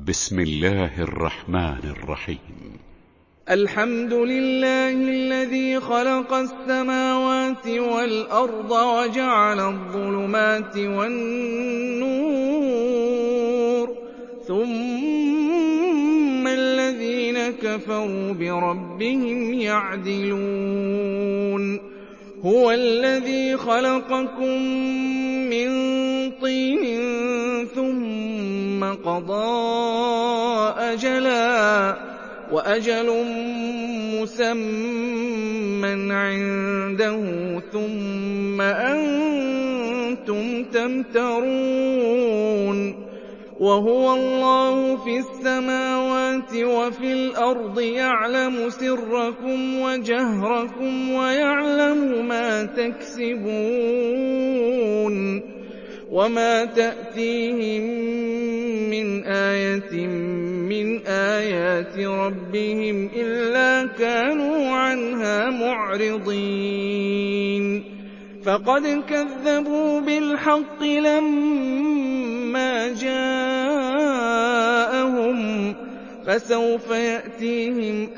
بسم الله الرحمن الرحيم. الحمد لله الذي خلق السماوات والأرض وجعل الظلمات والنور ثم الذين كفروا بربهم يعدلون. هو الذي خلقكم من طين ثم قضى أجلا وأجل مسمى عنده ثم أنتم تمترون. وهو الله في السماوات وفي الأرض يعلم سركم وجهركم ويعلم ما تكسبون. وما تأتيهم من آية من آيات ربهم إلا كانوا عنها معرضين. فقد كذبوا بالحق لما جاءهم فسوف يأتيهم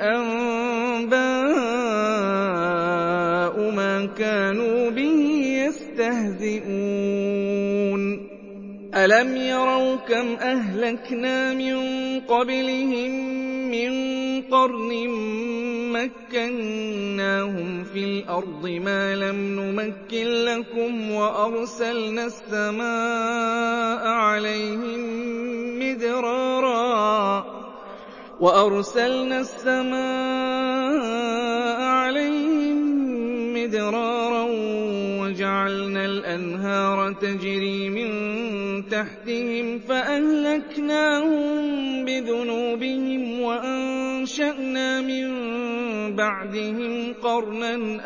أنباء ما كانوا به يستهزئون. ألم يروا كم أهلكنا من قبلهم من قرن مكناهم في الأرض ما لم نمكن لكم وأرسلنا السماء عليهم مدرارا وجعلنا الأنهار تجري من تحتهم فأهلكناهم بذنوبهم وأنشأنا من بعدهم قرنا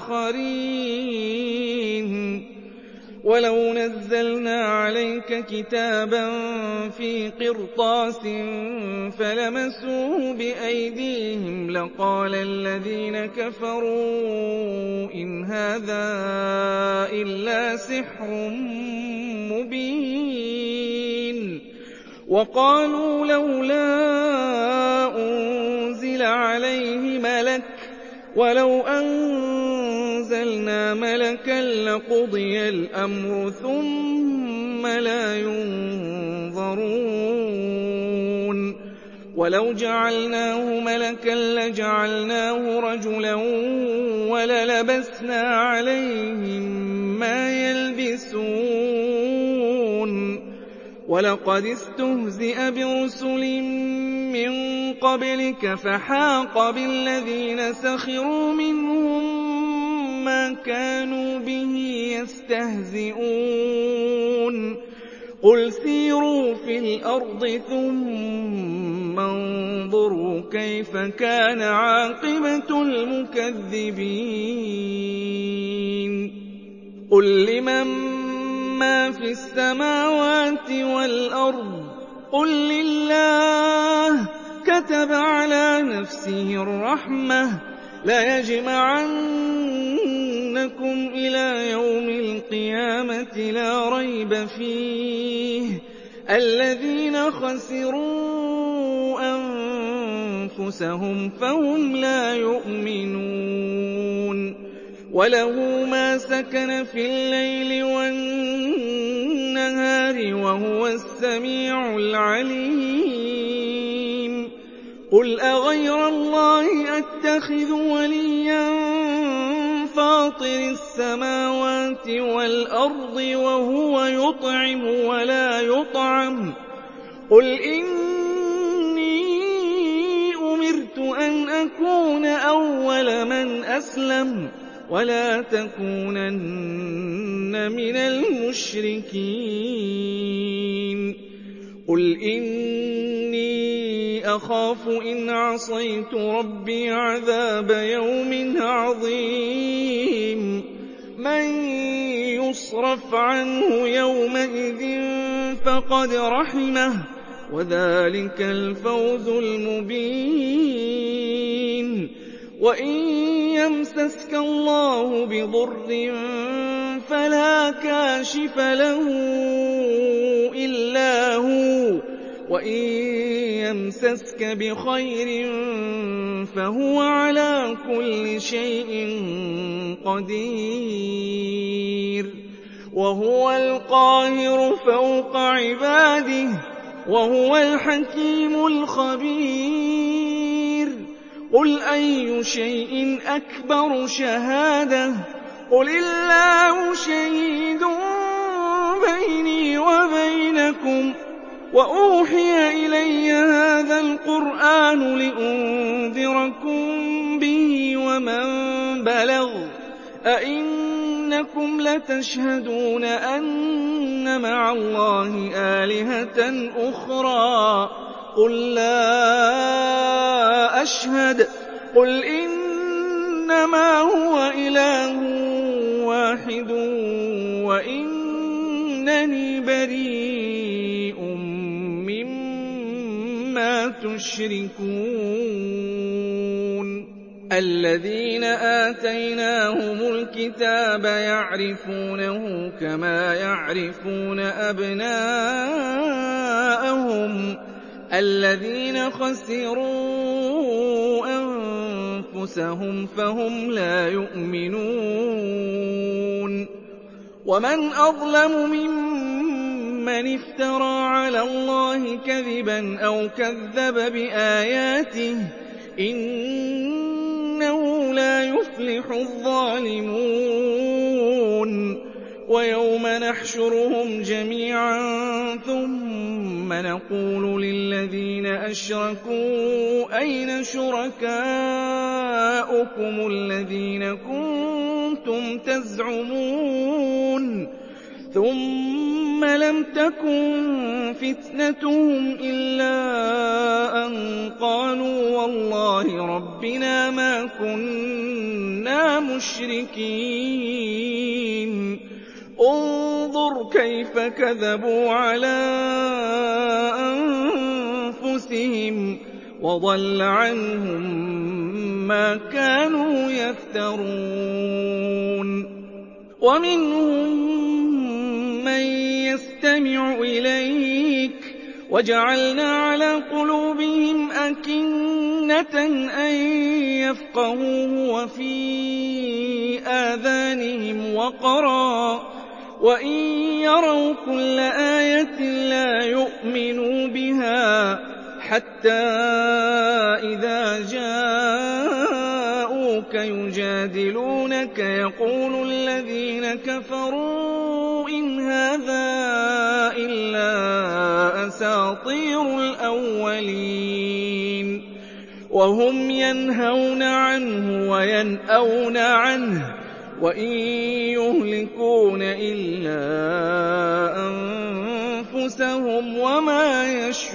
آخرين. ولو نزلنا عليك كتابا في قرطاس فلمسوه بأيديهم لقال الذين كفروا إن هذا إلا سحر مبين. وقالوا لولا أنزل عليه ملك ولو أنزلنا ملكا لقضي الأمر ثم لا ينظرون. ولو جعلناه ملكا لجعلناه رجلا وللبسنا عليهم ما يلبسون. ولقد استهزئ برسل من قبلك فحاق بالذين سخروا منهم ما كانوا به يستهزئون. قل سيروا في الأرض ثم انظروا كيف كان عاقبة المكذبين. قل لمن ما في السماوات والأرض قل لله كتب على نفسه الرحمة ليجمعنكم إلى يوم القيامة لا ريب فيه الذين خسروا أنفسهم فهم لا يؤمنون. وله ما سكن في الليل والنهار وهو السميع العليم. قل أغير الله أتخذ وليا فاطر السماوات والأرض وهو يطعم ولا يطعم. قل إني أمرت أن أكون أول من أسلم ولا تكونن من المشركين. قل إني أخاف إن عصيت ربي عذاب يوم عظيم. من يصرف عنه يومئذ فقد رحمه وذلك الفوز المبين. وإن يمسسك الله بضر فلا كاشف له إلا هو وَإِن يَمْسَسْكَ بِخَيْرٍ فَهُوَ عَلَىٰ كُلِّ شَيْءٍ قَدِيرٌ وَهُوَ الْقَاهِرُ فَوْقَ عِبَادِهِ وَهُوَ الْحَكِيمُ الْخَبِيرُ قُلْ أَيُّ شَيْءٍ أَكْبَرُ شَهَادَةً قُلِ اللَّهُ شَهِيدٌ بَيْنِي وَبَيْنَكُمْ وَأُوحِيَ إِلَيَّ هَٰذَا الْقُرْآنُ لِأُنذِرَكُم بِهِ وَمَن بَلَغَ أَئِنَّكُمْ لَتَشْهَدُونَ أَنَّ مَعَ اللَّهِ آلِهَةً أُخْرَىٰ قُل لَّا أَشْهَدُ قُلْ إِنَّمَا هُوَ إِلَٰهٌ وَاحِدٌ وَإِنَّنِي بَرِيءٌ مِّمَّا تُشْرِكُونَ الَّذِينَ آتَيْنَاهُمُ الْكِتَابَ يَعْرِفُونَهُ كَمَا يَعْرِفُونَ أَبْنَاءَهُمُ ۘ الَّذِينَ خَسِرُوا أَنفُسَهُمْ فَهُمْ لَا يُؤْمِنُونَ وَمَنْ أَظْلَمُ مِمَّنِ افْتَرَىٰ عَلَى اللَّهِ كَذِبًا أَوْ كَذَّبَ بِآيَاتِهِ ۚ إِنَّهُ لَا يُفْلِحُ الظَّالِمُونَ وَيَوْمَ نَحْشُرُهُمْ جَمِيعًا ثُمَّ نَقُولُ لِلَّذِينَ أَشْرَكُوا أَيْنَ شُرَكَاؤُكُمُ الَّذِينَ كُنتُمْ تَزْعُمُونَ ثُمَّ لَمْ تَكُن فِتْنَتُهُمْ إِلَّا أَن قَالُوا وَاللَّهِ رَبِّنَا مَا كُنَّا مُشْرِكِينَ انظُرْ كَيْفَ كَذَبُوا عَلَىٰ أَنفُسِهِمْ وَضَلَّ عَنْهُم مَّا كَانُوا يَفْتَرُونَ وَمِنْهُم مَّن يَسْتَمِعُ إِلَيْكَ وَجَعَلْنَا عَلَىٰ قُلُوبِهِمْ أَكِنَّةً أَن يَفْقَهُوهُ وَفِي آذَانِهِمْ وَقْرًا وَإِن يَرَوْا كُلَّ آيَةٍ لَّا يُؤْمِنُوا بِهَا حَتَّىٰ إِذَا جَاءُوكَ يُجَادِلُونَكَ يَقُولُ الَّذِينَ كَفَرُوا إِنْ هَٰذَا إِلَّا أَسَاطِيرُ الْأَوَّلِينَ وَهُمْ يَنْهَوْنَ عَنْهُ وَيَنْأَوْنَ عَنْهُ وَإِن يُهْلِكُونَ إِلَّا أَنفُسَهُمْ وَمَا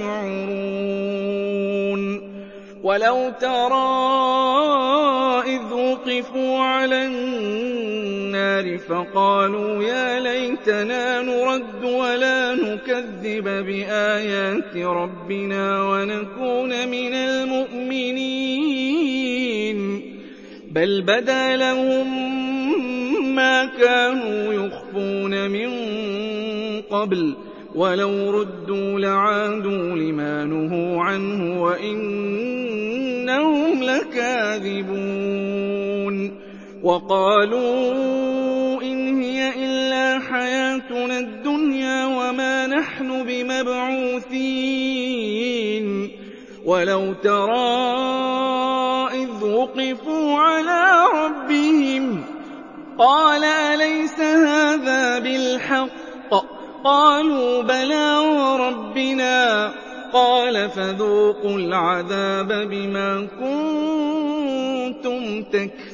يَشْعُرُونَ وَلَوْ تَرَىٰ إِذْ وُقِفُوا عَلَى النَّارِ فَقَالُوا يَا لَيْتَنَا نُرَدُّ وَلَا نُكَذِّبَ بِآيَاتِ رَبِّنَا وَنَكُونَ مِنَ الْمُؤْمِنِينَ بَلْ بَدَا لَهُم مَّا كَانُوا يُخْفُونَ مِن قَبْلُ وَلَوْ رُدُّوا لَعَادُوا لِمَا نُهُوا عَنْهُ وَإِنَّهُمْ لَكَاذِبُونَ وَقَالُوا إِنْ هِيَ إِلَّا حَيَاتُنَا الدُّنْيَا وَمَا نَحْنُ بِمَبْعُوثِينَ وَلَوْ تَرَىٰ إِذْ وُقِفُوا عَلَىٰ رَبِّهِمْ قَالَ أَلَيْسَ هَٰذَا بِالْحَقِّ ۖ قَالُوا بَلَىٰ وَرَبِّنَا قَالَ فَذُوقُوا الْعَذَابَ بِمَا كُنتُمْ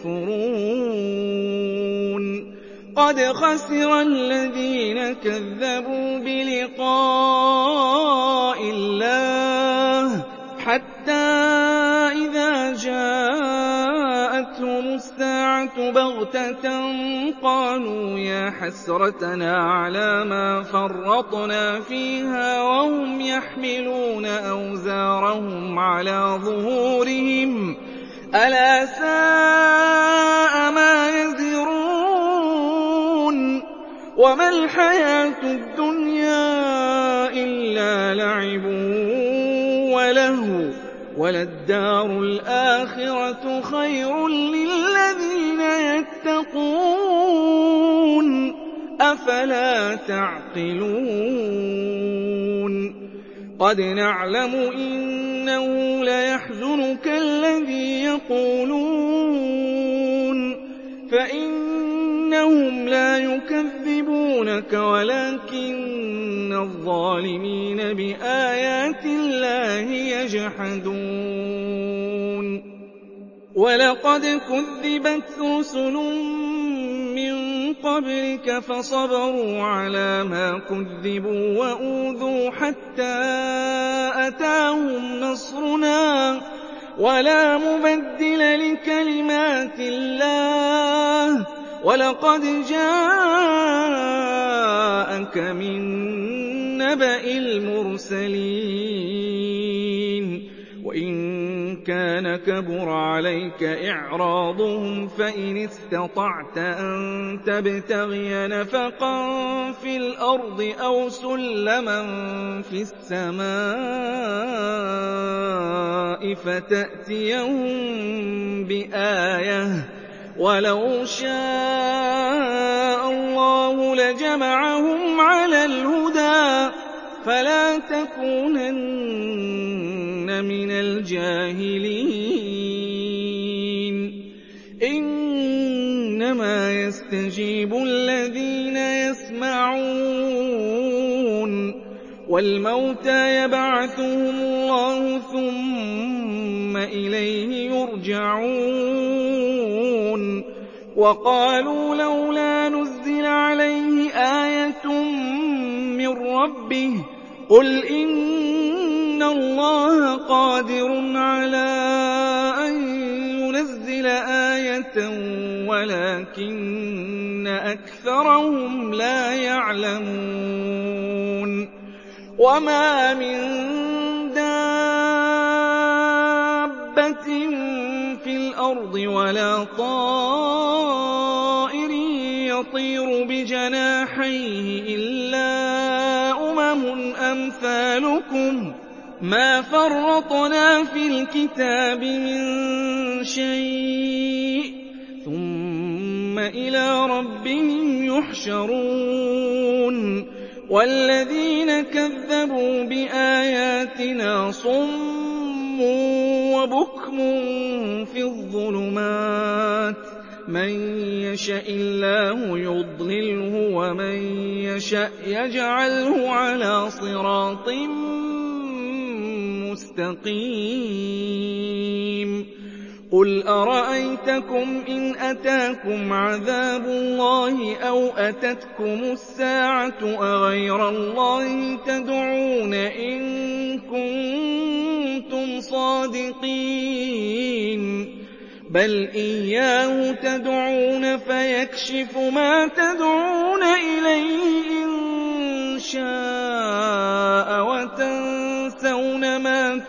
تَكْفُرُونَ قَدْ خَسِرَ الَّذِينَ كَذَّبُوا بِلِقَاءِ اللَّهِ حَتَّىٰ إِذَا جَاءَتْهُمُ السَّاعَةُ بَغْتَةً قَالُوا يَا حَسْرَتَنَا عَلَىٰ مَا فَرَّطْنَا فِيهَا وَهُمْ يَحْمِلُونَ أَوْزَارَهُمْ عَلَىٰ ظُهُورِهِمْ ۚ أَلَا سَاءَ مَا يَزِرُونَ وَمَا الْحَيَاةُ الدُّنْيَا إِلَّا لَعِبٌ لَهْوٍ ۖ وَلَلدَّارُ الْآخِرَةُ خَيْرٌ لِّلَّذِينَ يَتَّقُونَ ۗ أَفَلَا تَعْقِلُونَ قَدْ نَعْلَمُ إِنَّهُ لَيَحْزُنُكَ الَّذِي يَقُولُونَ ۖ فَإِنَّهُمْ لَا يُكَذِّبُونَكَ وَلَٰكِنَّ الظَّالِمِينَ بِآيَاتِ اللَّهِ يَجْحَدُونَ وَلَقَدْ كُذِّبَتْ رُسُلٌ مِّن قَبْلِكَ فَصَبَرُوا عَلَىٰ مَا كُذِّبُوا وَأُوذُوا حَتَّىٰ أَتَاهُمْ نَصْرُنَا ۚ وَلَا مُبَدِّلَ لِكَلِمَاتِ اللَّهِ ۚ وَلَقَدْ جَاءَكَ مِن نَّبَإِ الْمُرْسَلِينَ وَإِن كَانَ كَبُرَ عَلَيْكَ إِعْرَاضُهُمْ فَإِنِ اسْتَطَعْتَ أَن تَبْتَغِيَ نَفَقًا فِي الْأَرْضِ أَوْ سُلَّمًا فِي السَّمَاءِ فَتَأْتِيَهُم بِآيَةٍ ۚ وَلَوْ شَاءَ اللَّهُ لَجَمَعَهُمْ عَلَى الْهُدَىٰ فَلَا تَكُونَنَّ مِنَ الْجَاهِلِينَ إِنَّمَا يَسْتَجِيبُ الَّذِينَ يَسْمَعُونَ ۘ وَالْمَوْتَىٰ يَبْعَثُهُمُ اللَّهُ ثُمَّ إِلَيْهِ يُرْجَعُونَ وَقَالُوا لَوْلَا نُزِّلَ عَلَيْهِ آيَةٌ مِّن رَّبِّهِ ۖ قُلْ إِنَّ اللَّهَ قَادِرٌ عَلَىٰ أَن يُنَزِّلَ آيَةً وَلَٰكِنَّ أَكْثَرَهُمْ لَا يَعْلَمُونَ وَمَا مِن دَابَّةٍ فِي الْأَرْضِ وَلَا طَائِرٍ يَطِيرُ بِجَنَاحَيْهِ إِلَّا أُمَمٌ أَمْثَالُكُم ۚ مَّا فَرَّطْنَا فِي الْكِتَابِ مِن شَيْءٍ ۚ ثُمَّ إِلَىٰ رَبِّهِمْ يُحْشَرُونَ وَالَّذِينَ كَذَّبُوا بِآيَاتِنَا صُمٌّ وَبُكْمٌ فِي الظُّلُمَاتِ ۗ مَن يَشَإِ اللَّهُ يُضْلِلْهُ وَمَن يَشَأْ يَجْعَلْهُ عَلَىٰ صِرَاطٍ مُّسْتَقِيمٍ قُلْ أَرَأَيْتَكُمْ إِنْ أَتَاكُمْ عَذَابُ اللَّهِ أَوْ أَتَتْكُمُ السَّاعَةُ أَغَيْرَ اللَّهِ تَدْعُونَ إِن كُنتُمْ صَادِقِينَ بَلْ إِيَّاهُ تَدْعُونَ فَيَكْشِفُ مَا تَدْعُونَ إِلَيْهِ إِن شَاءَ وَتَنسَوْنَ مَا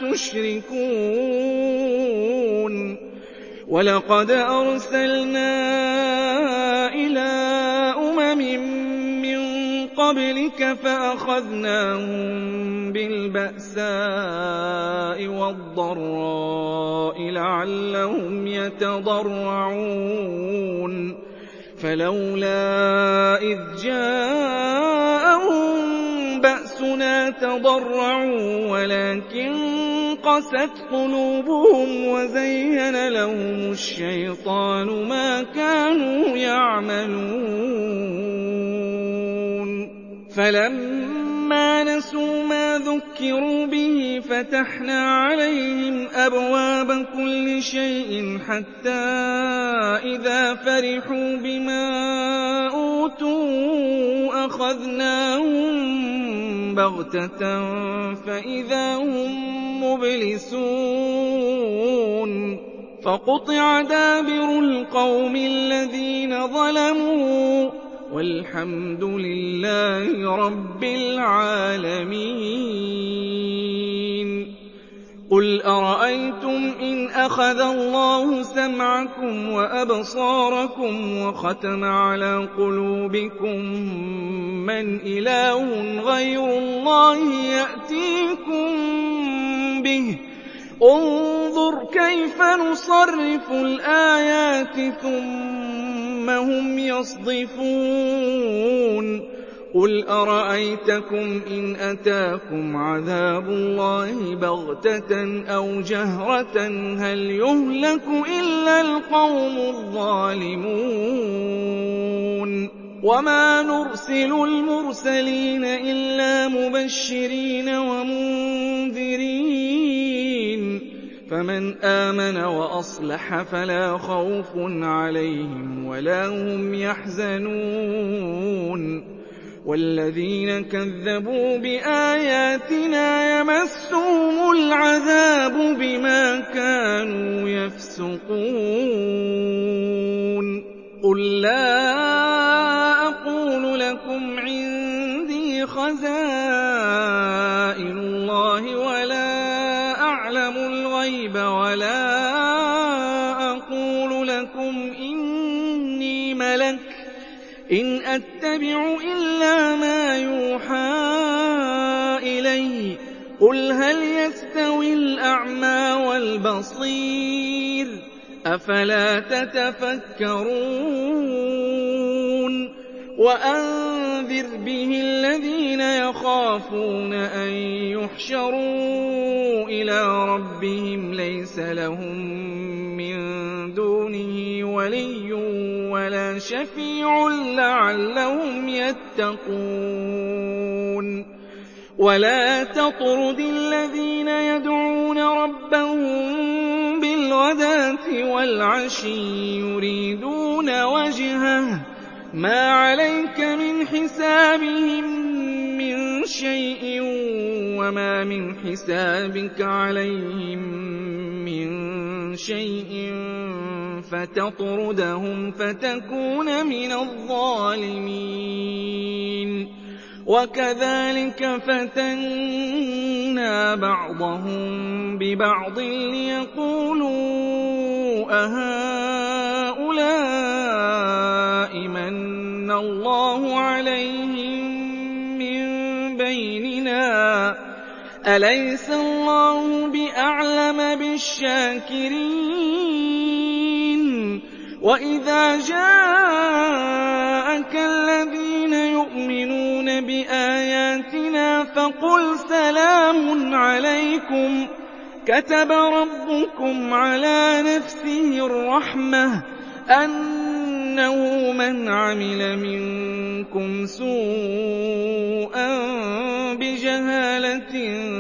تُشْرِكُونَ وَلَقَدْ أَرْسَلْنَا إِلَىٰ أُمَمٍ مِّن قَبْلِكَ فَأَخَذْنَاهُم بِالْبَأْسَاءِ وَالضَّرَّاءِ لَعَلَّهُمْ يَتَضَرَّعُونَ فَلَوْلَا إِذْ جَاءَهُم بَأْسُنَا تَضَرَّعُوا وَلَٰكِن قَسَتْ قُلُوبُهُمْ وَزَيَّنَ لَهُمُ الشَّيْطَانُ مَا كَانُوا يَعْمَلُونَ فَلَمَّا نَسُوا مَا ذُكِّرُوا بِهِ فَتَحْنَا عَلَيْهِمْ أَبْوَابَ كُلِّ شَيْءٍ حَتَّىٰ إِذَا فَرِحُوا بِمَا أُوتُوا أَخَذْنَاهُم بَغْتَةً فَإِذَا هُم مُّبْلِسُونَ فَقُطِعَ دَابِرُ الْقَوْمِ الَّذِينَ ظَلَمُوا وَالْحَمْدُ لِلَّهِ رَبِّ الْعَالَمِينَ قُلْ أَرَأَيْتُمْ إِنْ أَخَذَ اللَّهُ سَمْعَكُمْ وَأَبْصَارَكُمْ وَخَتَمَ عَلَىٰ قُلُوبِكُم مَّنْ إِلَٰهٌ غَيْرُ اللَّهِ يَأْتِيكُم بِهِ ۚ انظُرْ كَيْفَ نُصَرِّفُ الْآيَاتِ ثُمَّ هُمْ يَصْدِفُونَ قُلْ أَرَأَيْتَكُمْ إِنْ أَتَاكُمْ عَذَابُ اللَّهِ بَغْتَةً أَوْ جَهْرَةً هَلْ يُهْلَكُ إِلَّا الْقَوْمُ الظَّالِمُونَ وَمَا نُرْسِلُ الْمُرْسَلِينَ إِلَّا مُبَشِّرِينَ وَمُنذِرِينَ ۖ فَمَنْ آمَنَ وَأَصْلَحَ فَلَا خَوْفٌ عَلَيْهِمْ وَلَا هُمْ يَحْزَنُونَ وَالَّذِينَ كَذَّبُوا بِآيَاتِنَا يَمَسُّهُمُ الْعَذَابُ بِمَا كَانُوا يَفْسُقُونَ قُل لَّا أَقُولُ لَكُمْ عِندِي خَزَائِنُ اللَّهِ وَلَا أَعْلَمُ الْغَيْبَ وَلَا أَقُولُ لَكُمْ إِنِّي مَلَكٌ إِنْ أَتَّبِعُ إِلَّا مَا يُوحَىٰ إِلَيَّ ۚ قُلْ هَلْ يَسْتَوِي الْأَعْمَىٰ وَالْبَصِيرُ ۚ أَفَلَا تَتَفَكَّرُونَ وَأَنذِرْ بِهِ الَّذِينَ يَخَافُونَ أَن يُحْشَرُوا إِلَىٰ رَبِّهِمْ لَيْسَ لَهُم مِّن دُونِهِ وَلِيٌّ وَلَا شَفِيعٌ لَّعَلَّهُمْ يَتَّقُونَ وَلَا تَطْرُدِ الَّذِينَ يَدْعُونَ رَبَّهُم بِالْغَدَاةِ وَالْعَشِيِّ يُرِيدُونَ وَجْهَهُ ۖ مَا عَلَيْكَ مِنْ حِسَابِهِم مِّن شَيْءٍ وَمَا مِنْ حِسَابِكَ عَلَيْهِم مِّن شَيْءٍ فَتَطْرُدَهُمْ فَتَكُونَ مِنَ الظَّالِمِينَ وَكَذَٰلِكَ فَتَنَّا بَعْضَهُم بِبَعْضٍ لِّيَقُولُوا أَهَٰؤُلَاءِ مَنَّ اللَّهُ عَلَيْهِم مِّن بَيْنِنَا ۗ أَلَيْسَ اللَّهُ بِأَعْلَمَ بِالشَّاكِرِينَ وَإِذَا جَاءَكَ الَّذِينَ يُؤْمِنُونَ بِآيَاتِنَا فَقُلْ سَلَامٌ عَلَيْكُمْ ۖ كَتَبَ رَبُّكُمْ عَلَىٰ نَفْسِهِ الرَّحْمَةَ أَنَّهُ مَنْ عَمِلَ مِنكُمْ سُوءًا بِجَهَالَةٍ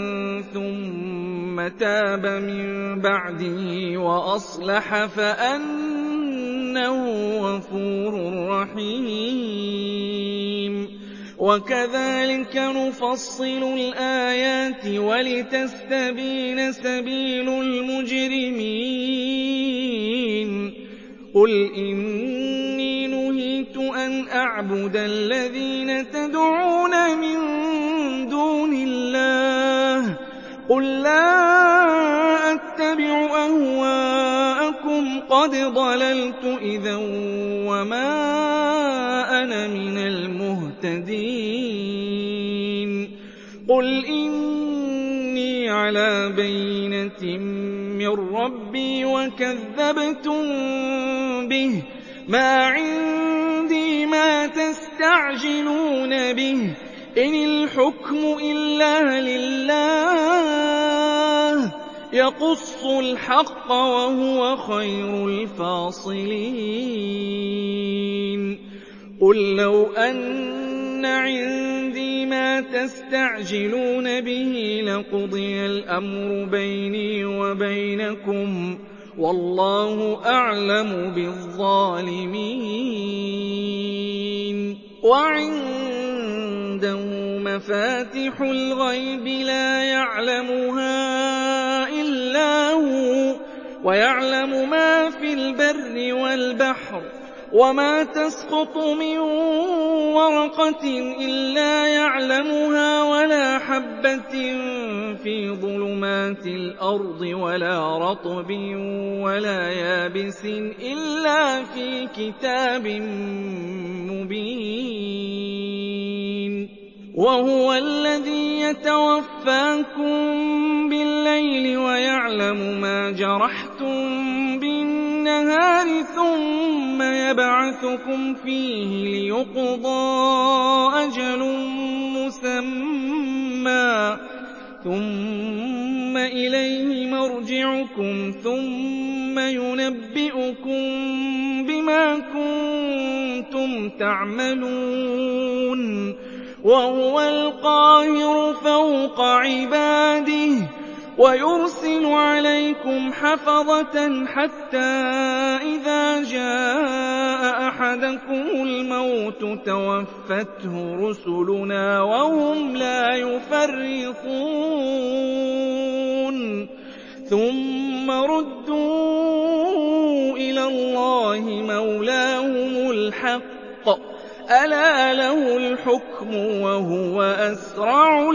ثُمَّ تَابَ مِن بَعْدِهِ وَأَصْلَحَ فَأَنَّهُ غَفُورٌ رَّحِيمٌ وَكَذَٰلِكَ نُفَصِّلُ الْآيَاتِ وَلِتَسْتَبِينَ سَبِيلُ الْمُجْرِمِينَ قُلْ إِنِّي نُهِيتُ أَنْ أَعْبُدَ الَّذِينَ تَدْعُونَ مِن دُونِ اللَّهِ قُل لَّا أَتَّبِعُ أَهْوَاءَكُمْ قَدْ ضَلَلْتُ إِذًا وَمَا أَنَا مِنَ الْمُهْتَدِينَ قُلْ إِنِّي عَلَىٰ بَيِّنَةٍ مِّن رَّبِّي وَكَذَّبْتُم بِهِ ۚ مَا عِندِي مَا تَسْتَعْجِلُونَ بِهِ ۚ إِنِ الْحُكْمُ إِلَّا لِلَّهِ ۖ يَقُصُّ الْحَقَّ وَهُوَ خَيْرُ الْفَاصِلِينَ قُل لَّوْ أَنَّ عِندِي مَا تَسْتَعْجِلُونَ بِهِ لَقُضِيَ الْأَمْرُ بَيْنِي وَبَيْنَكُمْ ۗ وَاللَّهُ أَعْلَمُ بِالظَّالِمِينَ وَعِندَهُ مَفَاتِحُ الْغَيْبِ لَا يَعْلَمُهَا إِلَّا هُوَ ۚ وَيَعْلَمُ مَا فِي الْبَرِّ وَالْبَحْرِ ۚ وَمَا تَسْقُطُ مِن وَرَقَةٍ إِلَّا يَعْلَمُهَا وَلَا حَبَّةٍ فِي ظُلُمَاتِ الْأَرْضِ وَلَا رَطْبٍ وَلَا يَابِسٍ إِلَّا فِي كِتَابٍ مُّبِينٍ وَهُوَ الَّذِي يَتَوَفَّاكُم بِاللَّيْلِ جَرَحْتُم بِالنَّهَارِ ثُمَّ يَبْعَثُكُمْ فِيهِ لِيُقْضَىٰ أَجَلٌ مُّسَمًّى ثُمَّ إِلَيْهِ مَرْجِعُكُمْ ثُمَّ يُنَبِّئُكُم بِمَا كُنتُمْ تَعْمَلُونَ وَهُوَ الْقَاهِرُ فَوْقَ عِبَادِهِ وَيُرْسِلُ عَلَيْكُمْ حَفَظَةً حَتَّىٰ إِذَا جَاءَ أَحَدَكُمُ الْمَوْتُ تَوَفَّتْهُ رُسُلُنَا وَهُمْ لَا يُفَرِّطُونَ ثُمَّ رُدُّوا إِلَى اللَّهِ مَوْلَاهُمُ الْحَقِّ أَلَا لَهُ الْحُكْمُ وَهُوَ أَسْرَعُ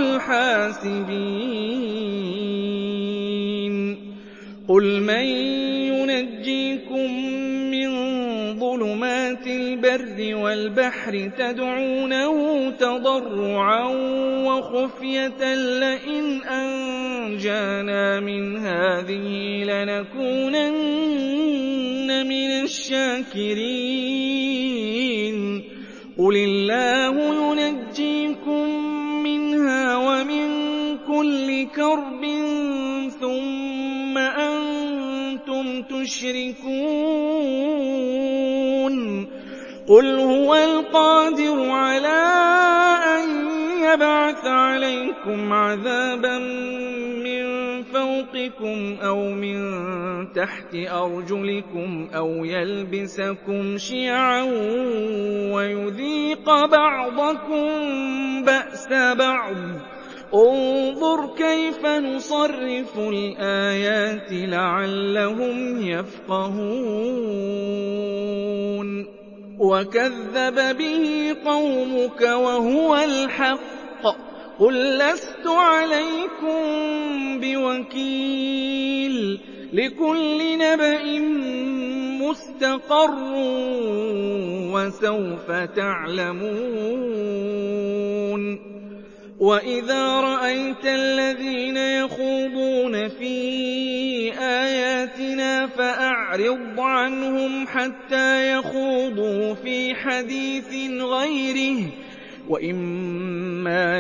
الْحَاسِبِينَ قُلْ مَن يُنَجِّيكُم مِّن ظُلُمَاتِ الْبَرِّ وَالْبَحْرِ تَدْعُونَهُ تَضَرُّعًا وَخُفْيَةً لَّئِنْ أَنجَانَا مِنْ هَٰذِهِ لَنَكُونَنَّ مِنَ الشَّاكِرِينَ قُلِ اللَّهُ يُنَجِّيكُم مِّنْهَا وَمِن كُلِّ كَرْبٍ ثُمَّ أَنتُمْ تُشْرِكُونَ قُلْ هُوَ الْقَادِرُ عَلَىٰ أَن يَبْعَثَ عَلَيْكُمْ عَذَابًا مِّن فَوْقِكُمْ أَوْ مِن تَحْتِ أَرْجُلِكُمْ أَوْ يَلْبِسَكُمْ شِيَعًا وَيُذِيقَ بَعْضَكُم بَأْسَ بَعْضٍ انظُرْ كَيْفَ نُصَرِّفُ الْآيَاتِ لَعَلَّهُمْ يَفْقَهُونَ وَكَذَّبَ بِهِ قَوْمُكَ وَهُوَ الْحَقُّ قُل لَّسْتُ عَلَيْكُم بِوَكِيلٍ لِّكُلِّ نَبَإٍ مُّسْتَقَرٌّ وَسَوْفَ تَعْلَمُونَ وَإِذَا رَأَيْتَ الَّذِينَ يَخُوضُونَ فِي آيَاتِنَا فَأَعْرِضْ عَنْهُمْ حَتَّىٰ يَخُوضُوا فِي حَدِيثٍ غَيْرِهِ ۚ وَإِمَّا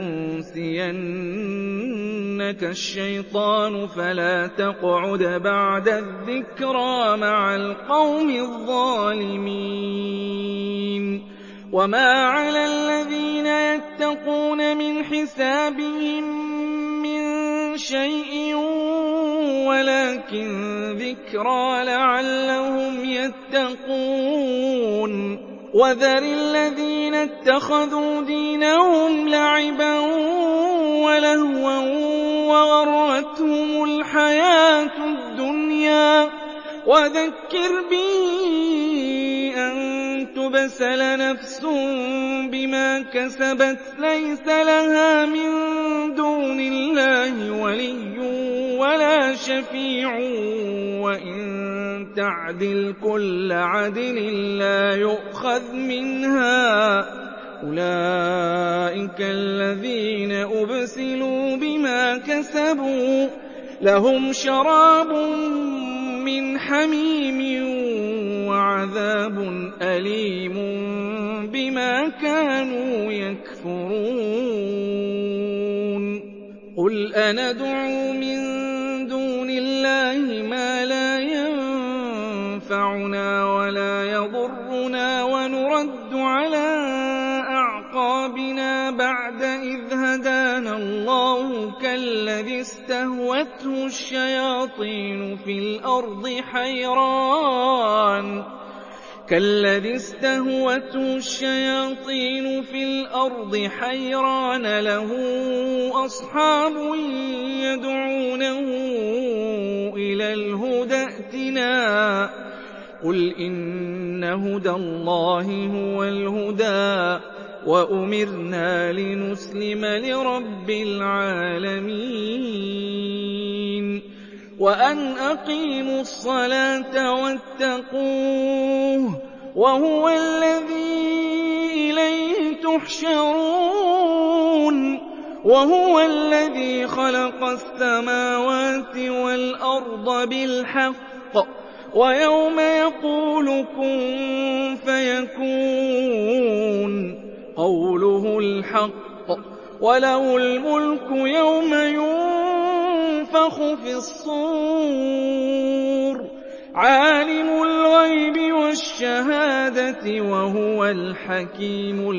يُنسِيَنَّكَ الشَّيْطَانُ فَلَا تَقْعُدْ بَعْدَ الذِّكْرَىٰ مَعَ الْقَوْمِ الظَّالِمِينَ وَمَا عَلَى الَّذِينَ يَتَّقُونَ مِنْ حِسَابِهِم مِّن شَيْءٍ وَلَٰكِن ذِكْرَىٰ لَعَلَّهُمْ يَتَّقُونَ وَذَرِ الَّذِينَ اتَّخَذُوا دِينَهُمْ لَعِبًا وَلَهْوًا وَغَرَّتْهُمُ الْحَيَاةُ الدُّنْيَا وَذَكِّرْ بِهِ أَن تُبْسَلَ نَفْسٌ بِمَا كَسَبَتْ لَيْسَ لَهَا مِن دُونِ اللَّهِ وَلِيٌّ وَلَا شَفِيعٌ وَإِن تَعْدِلْ كُلَّ عَدْلٍ لَّا يُؤْخَذْ مِنْهَا ۗ أُولَٰئِكَ الَّذِينَ أُبْسِلُوا بِمَا كَسَبُوا ۖ لَهُمْ شَرَابٌ مِّنْ حَمِيمٍ وَعَذَابٌ أَلِيمٌ بِمَا كَانُوا يَكْفُرُونَ قُلْ أَنَدْعُو مِن دُونِ اللَّهِ مَا لَا يَنفَعُنَا وَلَا يَضُرُّنَا وَنُرَدُّ عَلَىٰ أَعْقَابِنَا بَعْدَ إِذْ هَدَانَا اللَّهُ كَالَّذِي اسْتَهْوَتْهُ الشَّيَاطِينُ فِي الْأَرْضِ حَيْرَانَ لَهُ أَصْحَابٌ يَدْعُونَهُ إِلَى الْهُدَى ائْتِنَا ۗ قُلْ إِنَّ هُدَى اللَّهِ هُوَ الْهُدَىٰ ۖ وَأُمِرْنَا لِنُسْلِمَ لِرَبِّ الْعَالَمِينَ وَأَنْ أَقِيمُوا الصَّلَاةَ وَاتَّقُوهُ وَهُوَ الَّذِي إِلَيْهِ تُحْشَرُونَ وَهُوَ الَّذِي خَلَقَ السَّمَاوَاتِ وَالْأَرْضَ الْأَرْضَ بِالْحَقِّ وَيَوْمَ يَقُولُ كُن فَيَكُونُ قَوْلُهُ الْحَقُّ وَلَهُ الْمُلْكُ يَوْمَ يُنفَخُ فِي الصُّورِ عَالِمُ الْغَيْبِ وَالشَّهَادَةِ وَهُوَ الْحَكِيمُ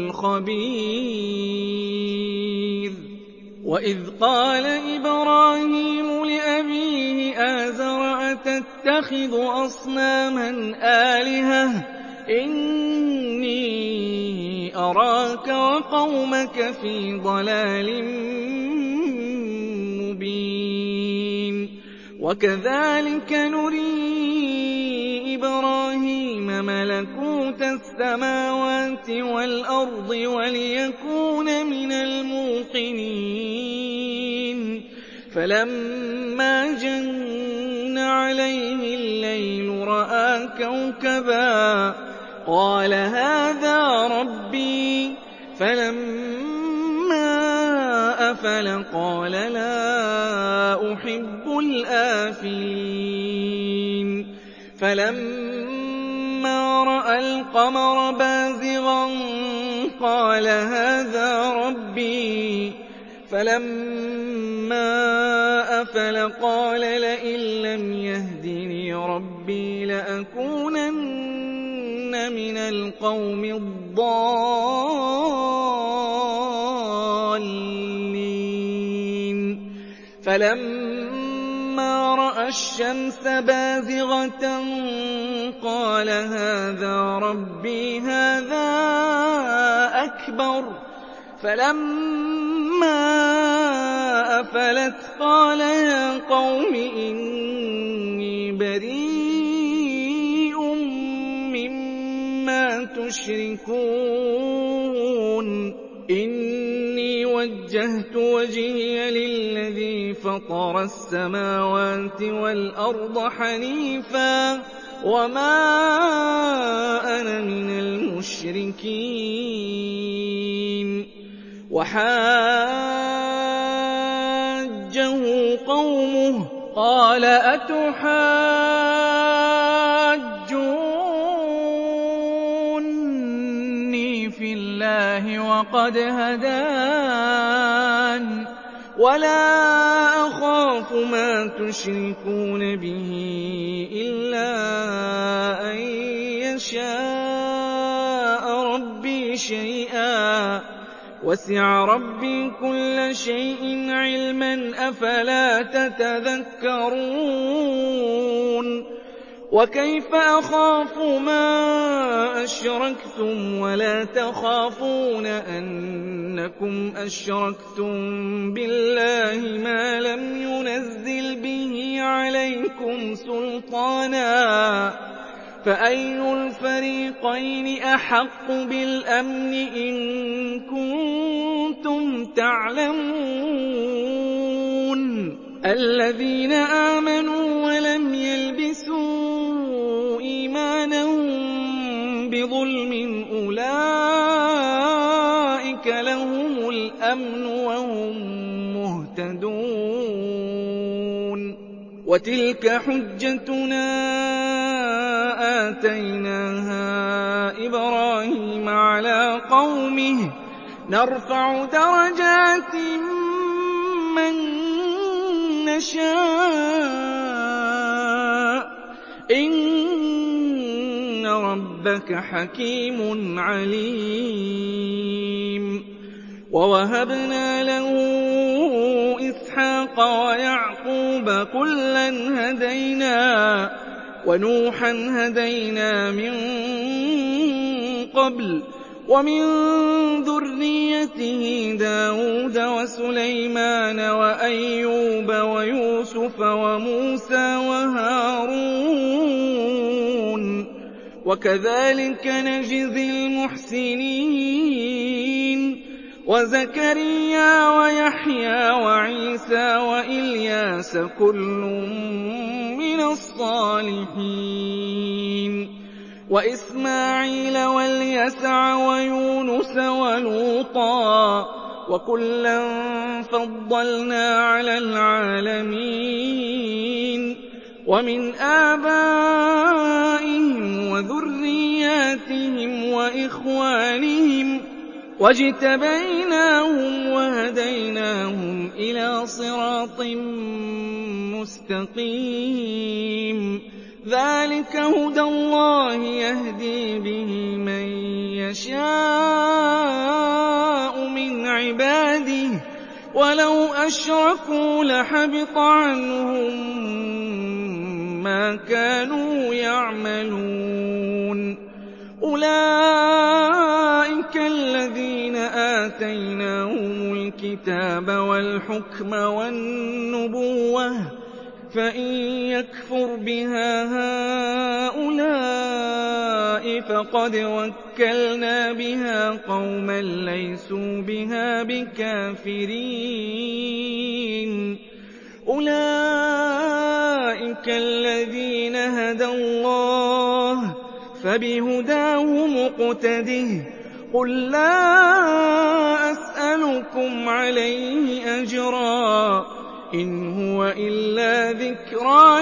الْخَبِيرُ وَإِذْ قَالَ إِبْرَاهِيمُ لِأَبِيهِ آزَرَ أَتَتَّخِذُ أَصْنَامًا آلِهَةً إِنِّي أَرَاكَ وَقَوْمَكَ فِي ضَلَالٍ مُّبِينٍ وَكَذَٰلِكَ نُرِي إِبْرَاهِيمَ مَلَكُوتَ السَّمَاوَاتِ وَالْأَرْضِ وَلِيَكُونَ مِنَ الْمُوقِنِينَ فَلَمَّا جَنَّ عَلَيْهِ اللَّيْلُ رَأَىٰ كَوْكَبًا قَالَ هَٰذَا رَبِّي فَلَمَّا أَفَلَ قَالَ لَا أُحِبُّ الْآفِلِينَ فَلَمَّا رَأَى الْقَمَرَ بَازِغًا قَالَ هَٰذَا رَبِّي فَلَمَّا أَفَلَ قَالَ لَئِن لَّمْ يَهْدِنِي رَبِّي لَأَكُونَنَّ مِنَ الْقَوْمِ الضَّالِّينَ فَلَمَّا رَأَى الشَّمْسَ بَازِغَةً قَالَ هَٰذَا رَبِّي هَٰذَا أَكْبَرُ فَلَمَّا أَفَلَتْ قَالَ يَا قَوْمِ إِنِّي بَرِيءٌ مِّمَّا تُشْرِكُونَ إِنِّي وَجَّهْتُ وَجْهِيَ لِلَّذِي فَطَرَ السَّمَاوَاتِ وَالْأَرْضَ حَنِيفًا وَمَا أَنَا مِنَ الْمُشْرِكِينَ وَحَاجَّهُ قَوْمُهُ قَالَ أَتُحَاجُّونِّي فِي اللَّهِ وَقَدْ هَدَانِ وَلَا أَخَافُ مَا تُشْرِكُونَ بِهِ إِلَّا أَن يَشَاءَ رَبِّي شَيْئًا وَسِعَ رَبِّي كُلَّ شَيْءٍ عِلْمًا أَفَلَا تَتَذَكَّرُونَ وَكَيْفَ أَخَافُ مَا أَشْرَكْتُمْ وَلَا تَخَافُونَ أَنَّكُمْ أَشْرَكْتُم بِاللَّهِ مَا لَمْ يُنَزِّلْ بِهِ عَلَيْكُمْ سُلْطَانًا فَأَيُّ الْفَرِيقَيْنِ أَحَقُّ بِالْأَمْنِ إِن كُنتُمْ تَعْلَمُونَ الَّذِينَ آمَنُوا وَلَمْ يَلْبِسُوا إِيمَانَهُم بِظُلْمٍ أُولَٰئِكَ لَهُمُ الْأَمْنُ وَهُم مُّهْتَدُونَ وَتِلْكَ حُجَّتُنَا آتَيْنَاهَا إِبْرَاهِيمَ عَلَىٰ قَوْمِهِ نَرْفَعُ دَرَجَاتٍ مَّن نَّشَاءُ ۗ إِنَّ رَبَّكَ حَكِيمٌ عَلِيمٌ وَوَهَبْنَا لَهُ إِسْحَاقَ وَيَعْقُوبَ ۖ كُلًّا هَدَيْنَا وَنُوحًا هَدَيْنَا مِن قَبْلُ وَمِن ذُرِّيَّتِهِ دَاوُودَ وَسُلَيْمَانَ وَأَيُّوبَ وَيُوسُفَ وَمُوسَىٰ وَهَارُونَ وَكَذَٰلِكَ نَجْزِي الْمُحْسِنِينَ وَزَكَرِيَّا وَيَحْيَىٰ وَعِيسَىٰ وَإِلْيَاسَ ۖ كُلٌّ مِّنَ الصَّالِحِينَ وَإِسْمَاعِيلَ وَالْيَسَعَ وَيُونُسَ وَلُوطًا ۚ وَكُلًّا فَضَّلْنَا عَلَى الْعَالَمِينَ وَمِنْ آبَائِهِمْ وَذُرِّيَّاتِهِمْ وَإِخْوَانِهِمْ ۖ وَاجْتَبَيْنَاهُمْ وَهَدَيْنَاهُمْ إِلَىٰ صِرَاطٍ مُّسْتَقِيمٍ ذَٰلِكَ هُدَى اللَّهِ يَهْدِي بِهِ مَن يَشَاءُ مِنْ عِبَادِهِ ۚ وَلَوْ أَشْرَكُوا لَحَبِطَ عَنْهُم مَّا كَانُوا يَعْمَلُونَ أُولَٰئِكَ الَّذِينَ آتَيْنَاهُمُ الْكِتَابَ وَالْحُكْمَ وَالنُّبُوَّةَ ۚ فَإِن يَكْفُرْ بِهَا هَٰؤُلَاءِ فَقَدْ وَكَّلْنَا بِهَا قَوْمًا لَّيْسُوا بِهَا بِكَافِرِينَ أُولَٰئِكَ الَّذِينَ هَدَى اللَّهُ ۖ فَبِهُدَاهُ مُقْتَدِهْ ۗ قُل لَّا أَسْأَلُكُمْ عَلَيْهِ أَجْرًا ۖ إِنْ هُوَ إِلَّا ذِكْرَىٰ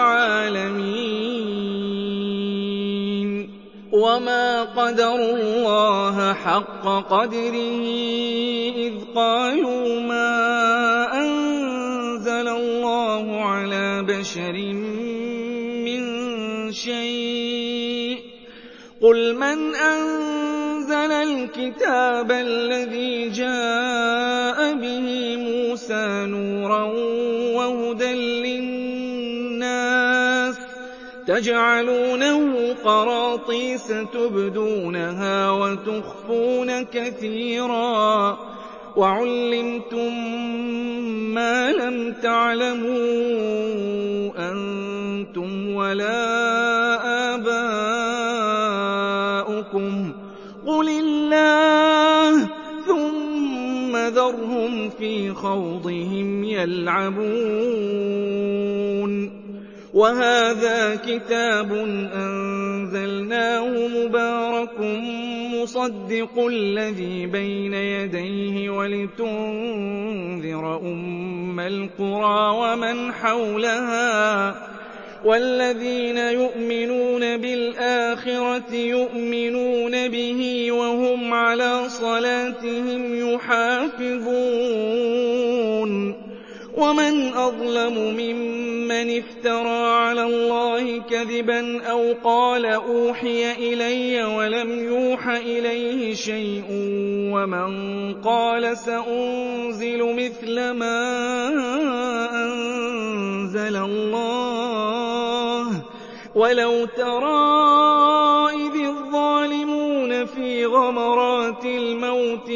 لِلْعَالَمِينَ وَمَا قَدَرُوا اللَّهَ حَقَّ قَدْرِهِ إِذْ قَالُوا مَا أَنزَلَ اللَّهُ عَلَىٰ بَشَرٍ مِّن شَيْءٍ ۗ قُلْ مَنْ أَنزَلَ الْكِتَابَ الَّذِي جَاءَ بِهِ مُوسَىٰ نُورًا وَهُدًى لِّلنَّاسِ تَجْعَلُونَهُ قَرَاطِيسَ تُبْدُونَهَا وَتُخْفُونَ كَثِيرًا ۖ وَعُلِّمْتُم مَّا لَمْ تَعْلَمُوا أَنتُمْ وَلَا آبَاؤُكُمْ ۖ قُلِ اللَّهُ ثُمَّ ذَرْهُمْ فِي خَوْضِهِمْ يَلْعَبُونَ وَهَٰذَا كِتَابٌ أَنزَلْنَاهُ مُبَارَكٌ مُّصَدِّقُ الَّذِي بَيْنَ يَدَيْهِ وَلِتُنذِرَ أُمَّ الْقُرَىٰ وَمَنْ حَوْلَهَا ۚ وَالَّذِينَ يُؤْمِنُونَ بِالْآخِرَةِ يُؤْمِنُونَ بِهِ وَهُمْ عَلَىٰ صَلَاتِهِمْ يُحَافِظُونَ وَمَنْ أَظْلَمُ مِمَّنِ افْتَرَىٰ عَلَى اللَّهِ كَذِبًا أَوْ قَالَ أُوحِيَ إِلَيَّ وَلَمْ يُوحَ إِلَيْهِ شَيْءٌ وَمَن قَالَ سَأُنزِلُ مِثْلَ مَا أَنزَلَ اللَّهُ ۗ وَلَوْ تَرَىٰ إِذِ الظَّالِمُونَ فِي غَمَرَاتِ الْمَوْتِ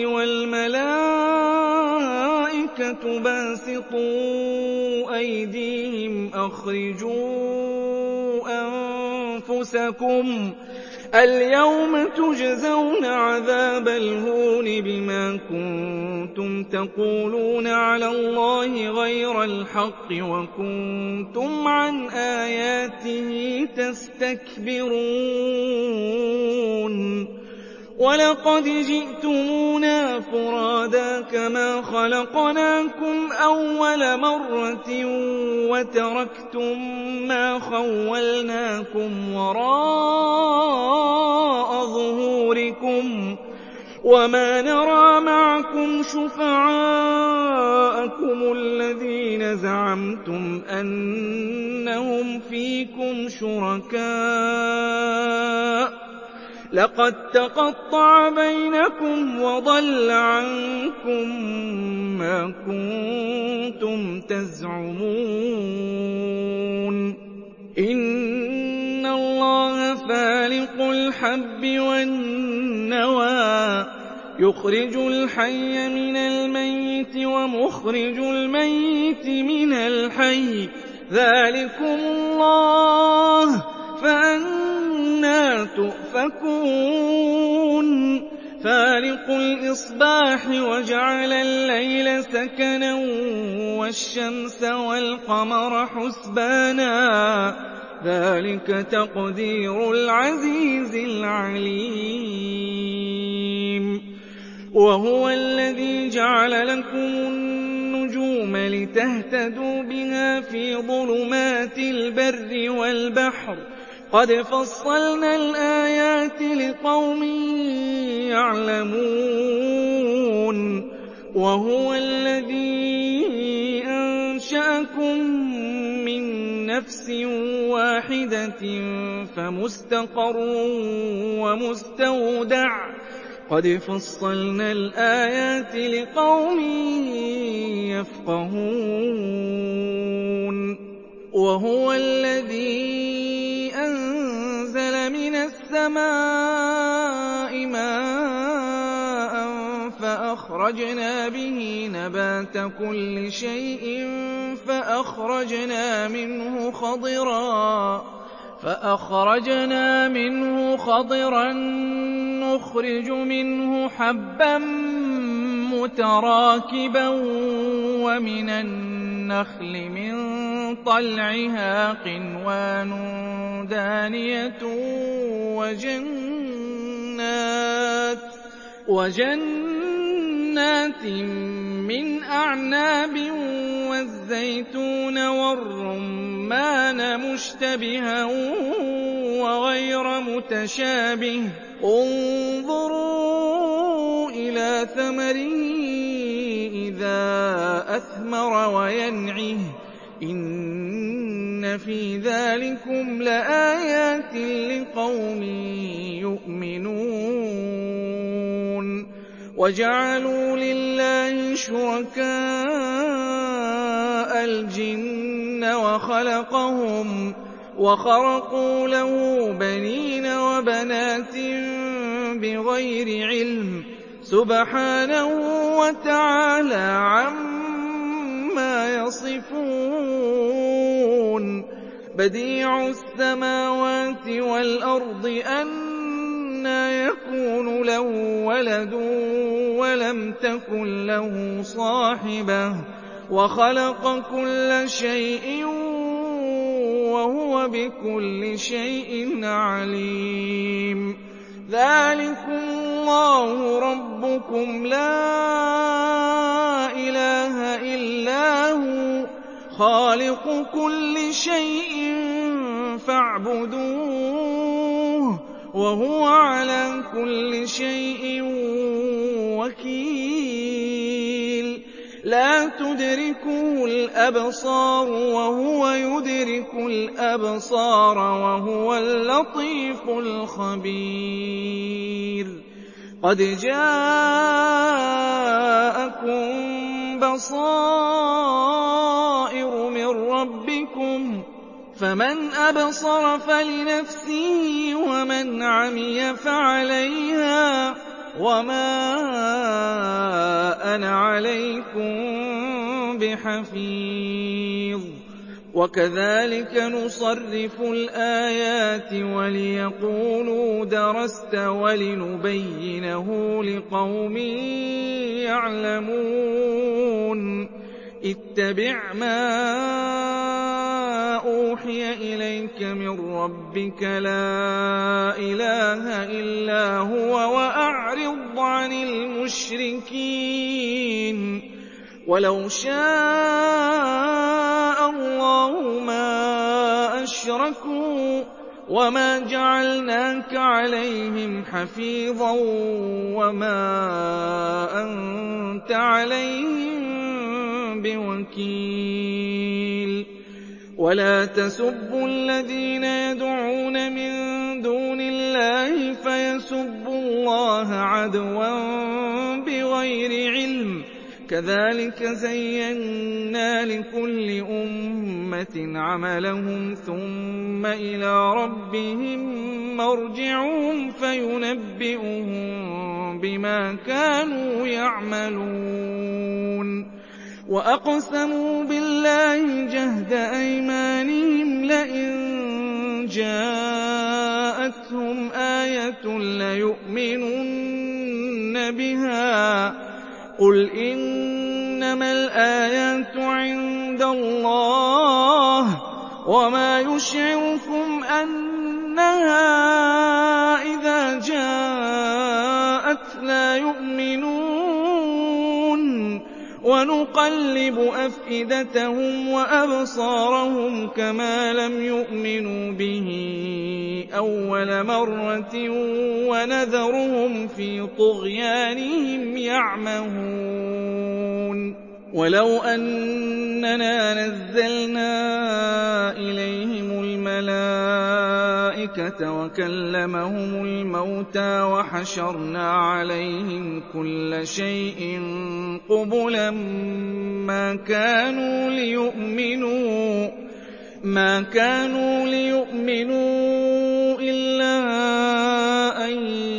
وَالْمَلَائِكَةُ بَاسِطُو أَيْدِيهِمْ أَخْرِجُوا أَنفُسَكُمُ الْيَوْمَ تُجْزَوْنَ عَذَابَ الْهُونِ بِمَا كُنتُمْ تَقُولُونَ عَلَى اللَّهِ غَيْرَ الْحَقِّ وَكُنتُمْ عَنْ آيَاتِهِ تَسْتَكْبِرُونَ وَلَقَدْ جِئْتُمُونَا فُرَادَىٰ كَمَا خَلَقْنَاكُمْ أَوَّلَ مَرَّةٍ وَتَرَكْتُم مَّا خَوَّلْنَاكُمْ وَرَاءَ ظُهُورِكُمْ وَمَا نَرَىٰ مَعَكُمْ شُفَعَاءَكُمُ الَّذِينَ زَعَمْتُمْ أَنَّهُمْ فِيكُمْ شُرَكَاءُ ۚ لَقَد تَّقَطَّعَ بَيْنَكُمْ وَضَلَّ عَنكُم مَّا كُنتُمْ تَزْعُمُونَ إِنَّ اللَّهَ فَالِقُ الْحَبِّ وَالنَّوَىٰ يُخْرِجُ الْحَيَّ مِنَ الْمَيِّتِ وَمُخْرِجُ الْمَيِّتِ مِنَ الْحَيِّ ۚ ذَٰلِكُمُ اللَّهُ ۖ فَأَنَّىٰ تُؤْفَكُونَ فَالِقُ الْإِصْبَاحِ وَجَعَلَ اللَّيْلَ سَكَنًا وَالشَّمْسَ وَالْقَمَرَ حُسْبَانًا ۚ ذَٰلِكَ تَقْدِيرُ الْعَزِيزِ الْعَلِيمِ وَهُوَ الَّذِي جَعَلَ لَكُمُ النُّجُومَ ثُمَّ لِتَهْتَدُوا بِهَا فِي ظُلُمَاتِ الْبَرِّ وَالْبَحْرِ قَدْ فَصَّلْنَا الْآيَاتِ لِقَوْمٍ يَعْلَمُونَ وَهُوَ الَّذِي أَنشَأَكُم مِّن نَّفْسٍ وَاحِدَةٍ فَمُسْتَقَرٌّ وَمُسْتَوْدَعٌ قَدْ فَصَّلْنَا الْآيَاتِ لِقَوْمٍ يَفْقَهُونَ وَهُوَ الَّذِي أَنزَلَ مِنَ السَّمَاءِ مَاءً فَأَخْرَجْنَا بِهِ نَبَاتَ كُلِّ شَيْءٍ فَأَخْرَجْنَا مِنْهُ خَضِرًا نُّخْرِجُ مِنْهُ حَبًّا مُّتَرَاكِبًا وَمِنَ النَّخْلِ مِن طَلْعِهَا قِنْوَانٌ دَانِيَةٌ وَجَنَّاتٍ مِّنْ أَعْنَابٍ وَالزَّيْتُونَ وَالرُّمَّانَ مُشْتَبِهًا وَغَيْرَ مُتَشَابِهٍ ۗ انظُرُوا إِلَىٰ ثَمَرِهِ إِذَا أَثْمَرَ وَيَنْعِهِ ۚ إِنَّ فِي ذَٰلِكُمْ لَآيَاتٍ لِّقَوْمٍ يُؤْمِنُونَ وَجَعَلُوا لِلَّهِ شُرَكَاءَ الْجِنَّ وَخَلَقَهُمْ وَخَرَقُوا لَهُ بَنِينَ وَبَنَاتٍ بِغَيْرِ عِلْمٍ ۚ سُبْحَانَهُ وَتَعَالَىٰ عَمَّا يَصِفُونَ بَدِيعُ السَّمَاوَاتِ وَالْأَرْضِ أَنَّىٰ يَكُونُ لَهُ وَلَدٌ وَلَمْ تَكُن لَّهُ صَاحِبَةٌ وَخَلَقَ كُلَّ شَيْءٍ وَهُوَ بِكُلِّ شَيْءٍ عَلِيمٌ ذَٰلِكُمُ اللَّهُ رَبُّكُمْ لَا إِلَٰهَ إِلَّا هُوَ خَالِقُ كُلِّ شَيْءٍ فَاعْبُدُوهُ ۚ وَهُوَ عَلَىٰ كُلِّ شَيْءٍ وَكِيلٌ لَّا تُدْرِكُهُ الْأَبْصَارُ وَهُوَ يُدْرِكُ الْأَبْصَارَ وَهُوَ اللَّطِيفُ الْخَبِيرُ قَدْ جَاءَكُم بَصَائِرُ مِن رَّبِّكُمْ ۖ فَمَنْ أَبْصَرَ فَلِنَفْسِهِ وَمَنْ عَمِيَ فَعَلَيْهَا ۚ وَمَا أَنَا عَلَيْكُم بِحَفِيظٍ وَكَذَٰلِكَ نُصَرِّفُ الْآيَاتِ وَلِيَقُولُوا دَرَسْتَ وَلِنُبَيِّنَهُ لِقَوْمٍ يَعْلَمُونَ اتَّبِعْ مَا أُوحِيَ إِلَيْكَ مِن رَّبِّكَ لَا إِلَٰهَ إِلَّا هُوَ وَأَعْرِضْ عَنِ الْمُشْرِكِينَ وَلَوْ شَاءَ اللَّهُ مَا أَشْرَكُوا وَمَا جَعَلْنَاكَ عَلَيْهِمْ حَفِيظًا وَمَا أَنتَ عَلَيْهِم بِوَكِيلٍ وَلَا تَسُبُّوا الَّذِينَ يَدْعُونَ مِن دُونِ اللَّهِ فَيَسُبُّوا اللَّهَ عَدْوًا بِغَيْرِ عِلْمٍ ۗ كَذَٰلِكَ زَيَّنَّا لِكُلِّ أُمَّةٍ عَمَلَهُمْ ثُمَّ إِلَىٰ رَبِّهِم مَّرْجِعُهُمْ فَيُنَبِّئُهُم بِمَا كَانُوا يَعْمَلُونَ وَأَقْسَمُوا بِاللَّهِ جَهْدَ أَيْمَانِهِمْ لَئِن جَاءَتْهُمْ آيَةٌ لَّيُؤْمِنُنَّ بِهَا ۚ قُلْ إِنَّمَا الْآيَاتُ عِندَ اللَّهِ ۖ وَمَا يُشْعِرُكُمْ أَنَّهَا إِذَا جَاءَتْ لَا يُؤْمِنُونَ وَنُقَلِّبُ أَفْئِدَتَهُمْ وَأَبْصَارَهُمْ كَمَا لَمْ يُؤْمِنُوا بِهِ أَوَّلَ مَرَّةٍ وَنَذَرُهُمْ فِي طُغْيَانِهِمْ يَعْمَهُونَ وَلَوْ أَنَّنَا نَزَّلْنَا إِلَيْهِمُ الْمَلَائِكَةَ وَكَلَّمَهُمُ الْمَوْتَىٰ وَحَشَرْنَا عَلَيْهِمْ كُلَّ شَيْءٍ قُبُلًا مَّا كَانُوا لِيُؤْمِنُوا إِلَّا أَن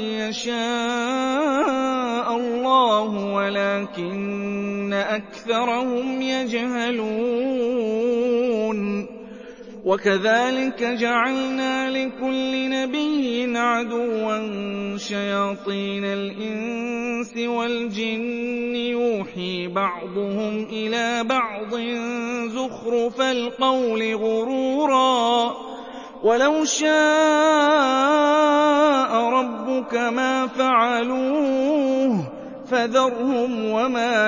يَشَاءَ اللَّهُ وَلَٰكِنَّ أَكْثَرَهُمْ يَجْهَلُونَ وَكَذَٰلِكَ جَعَلْنَا لِكُلِّ نَبِيٍّ عَدُوًّا شَيَاطِينَ الْإِنسِ وَالْجِنِّ يُوحِي بَعْضُهُمْ إِلَىٰ بَعْضٍ زُخْرُفَ الْقَوْلِ غُرُورًا ۚ وَلَوْ شَاءَ رَبُّكَ مَا فَعَلُوهُ ۖ فَذَرْهُمْ وَمَا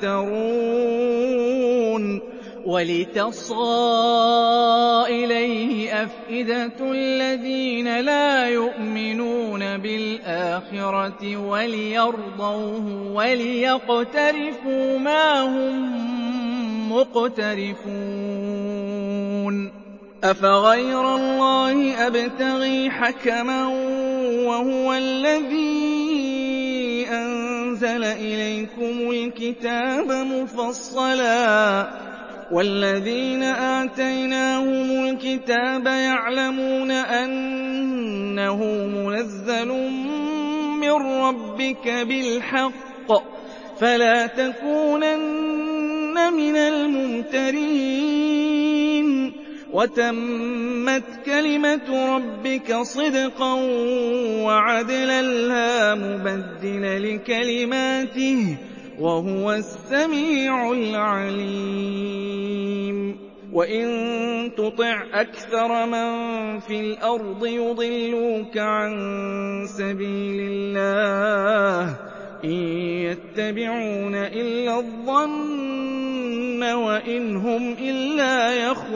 يَفْتَرُونَ وَلِتَصْغَىٰ إِلَيْهِ أَفْئِدَةُ الَّذِينَ لَا يُؤْمِنُونَ بِالْآخِرَةِ وَلِيَرْضَوْهُ وَلِيَقْتَرِفُوا مَا هُم مُّقْتَرِفُونَ أَفَغَيْرَ اللَّهِ أَبْتَغِي حَكَمًا وَهُوَ الَّذِي أَنزَلَ إِلَيْكُمُ الْكِتَابَ مُفَصَّلًا ۚ وَالَّذِينَ آتَيْنَاهُمُ الْكِتَابَ يَعْلَمُونَ أَنَّهُ مُنَزَّلٌ مِّن رَّبِّكَ بِالْحَقِّ ۖ فَلَا تَكُونَنَّ مِنَ الْمُمْتَرِينَ وَتَمَّتْ كَلِمَةُ رَبِّكَ صِدْقًا وَعَدْلًا لَّا مُبَدِّلَ لِكَلِمَاتِهِ ۚ وَهُوَ السَّمِيعُ الْعَلِيمُ وَإِن تُطِعْ أَكْثَرَ مَن فِي الْأَرْضِ يُضِلُّوكَ عَن سَبِيلِ اللَّهِ ۚ إِن يَتَّبِعُونَ إِلَّا الظَّنَّ وَإِنْ هُمْ إِلَّا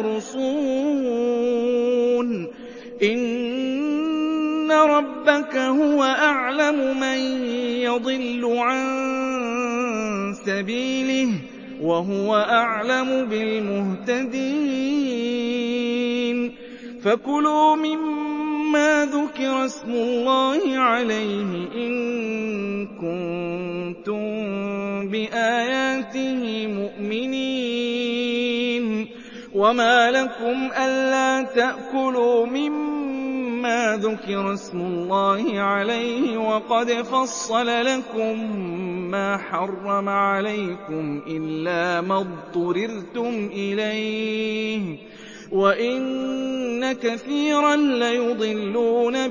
يَخْرُصُونَ إِنَّ رَبَّكَ هُوَ أَعْلَمُ مَن يَضِلُّ عَن سَبِيلِهِ وَهُوَ أَعْلَمُ بِالْمُهْتَدِينَ فَكُلُوا مِمَّا ذُكِرَ اسْمُ اللَّهِ عَلَيْهِ إِن كُنتُم بِآيَاتِهِ مُؤْمِنِينَ وَمَا لَكُمْ أَلَّا تَأْكُلُوا مِمَّا ذُكِرَ اسْمُ اللَّهِ عَلَيْهِ وَقَدْ فَصَّلَ لَكُم مَّا حَرَّمَ عَلَيْكُمْ إِلَّا مَا اضْطُرِرْتُمْ إِلَيْهِ ۗ وَإِنَّ كَثِيرًا لَّيُضِلُّونَ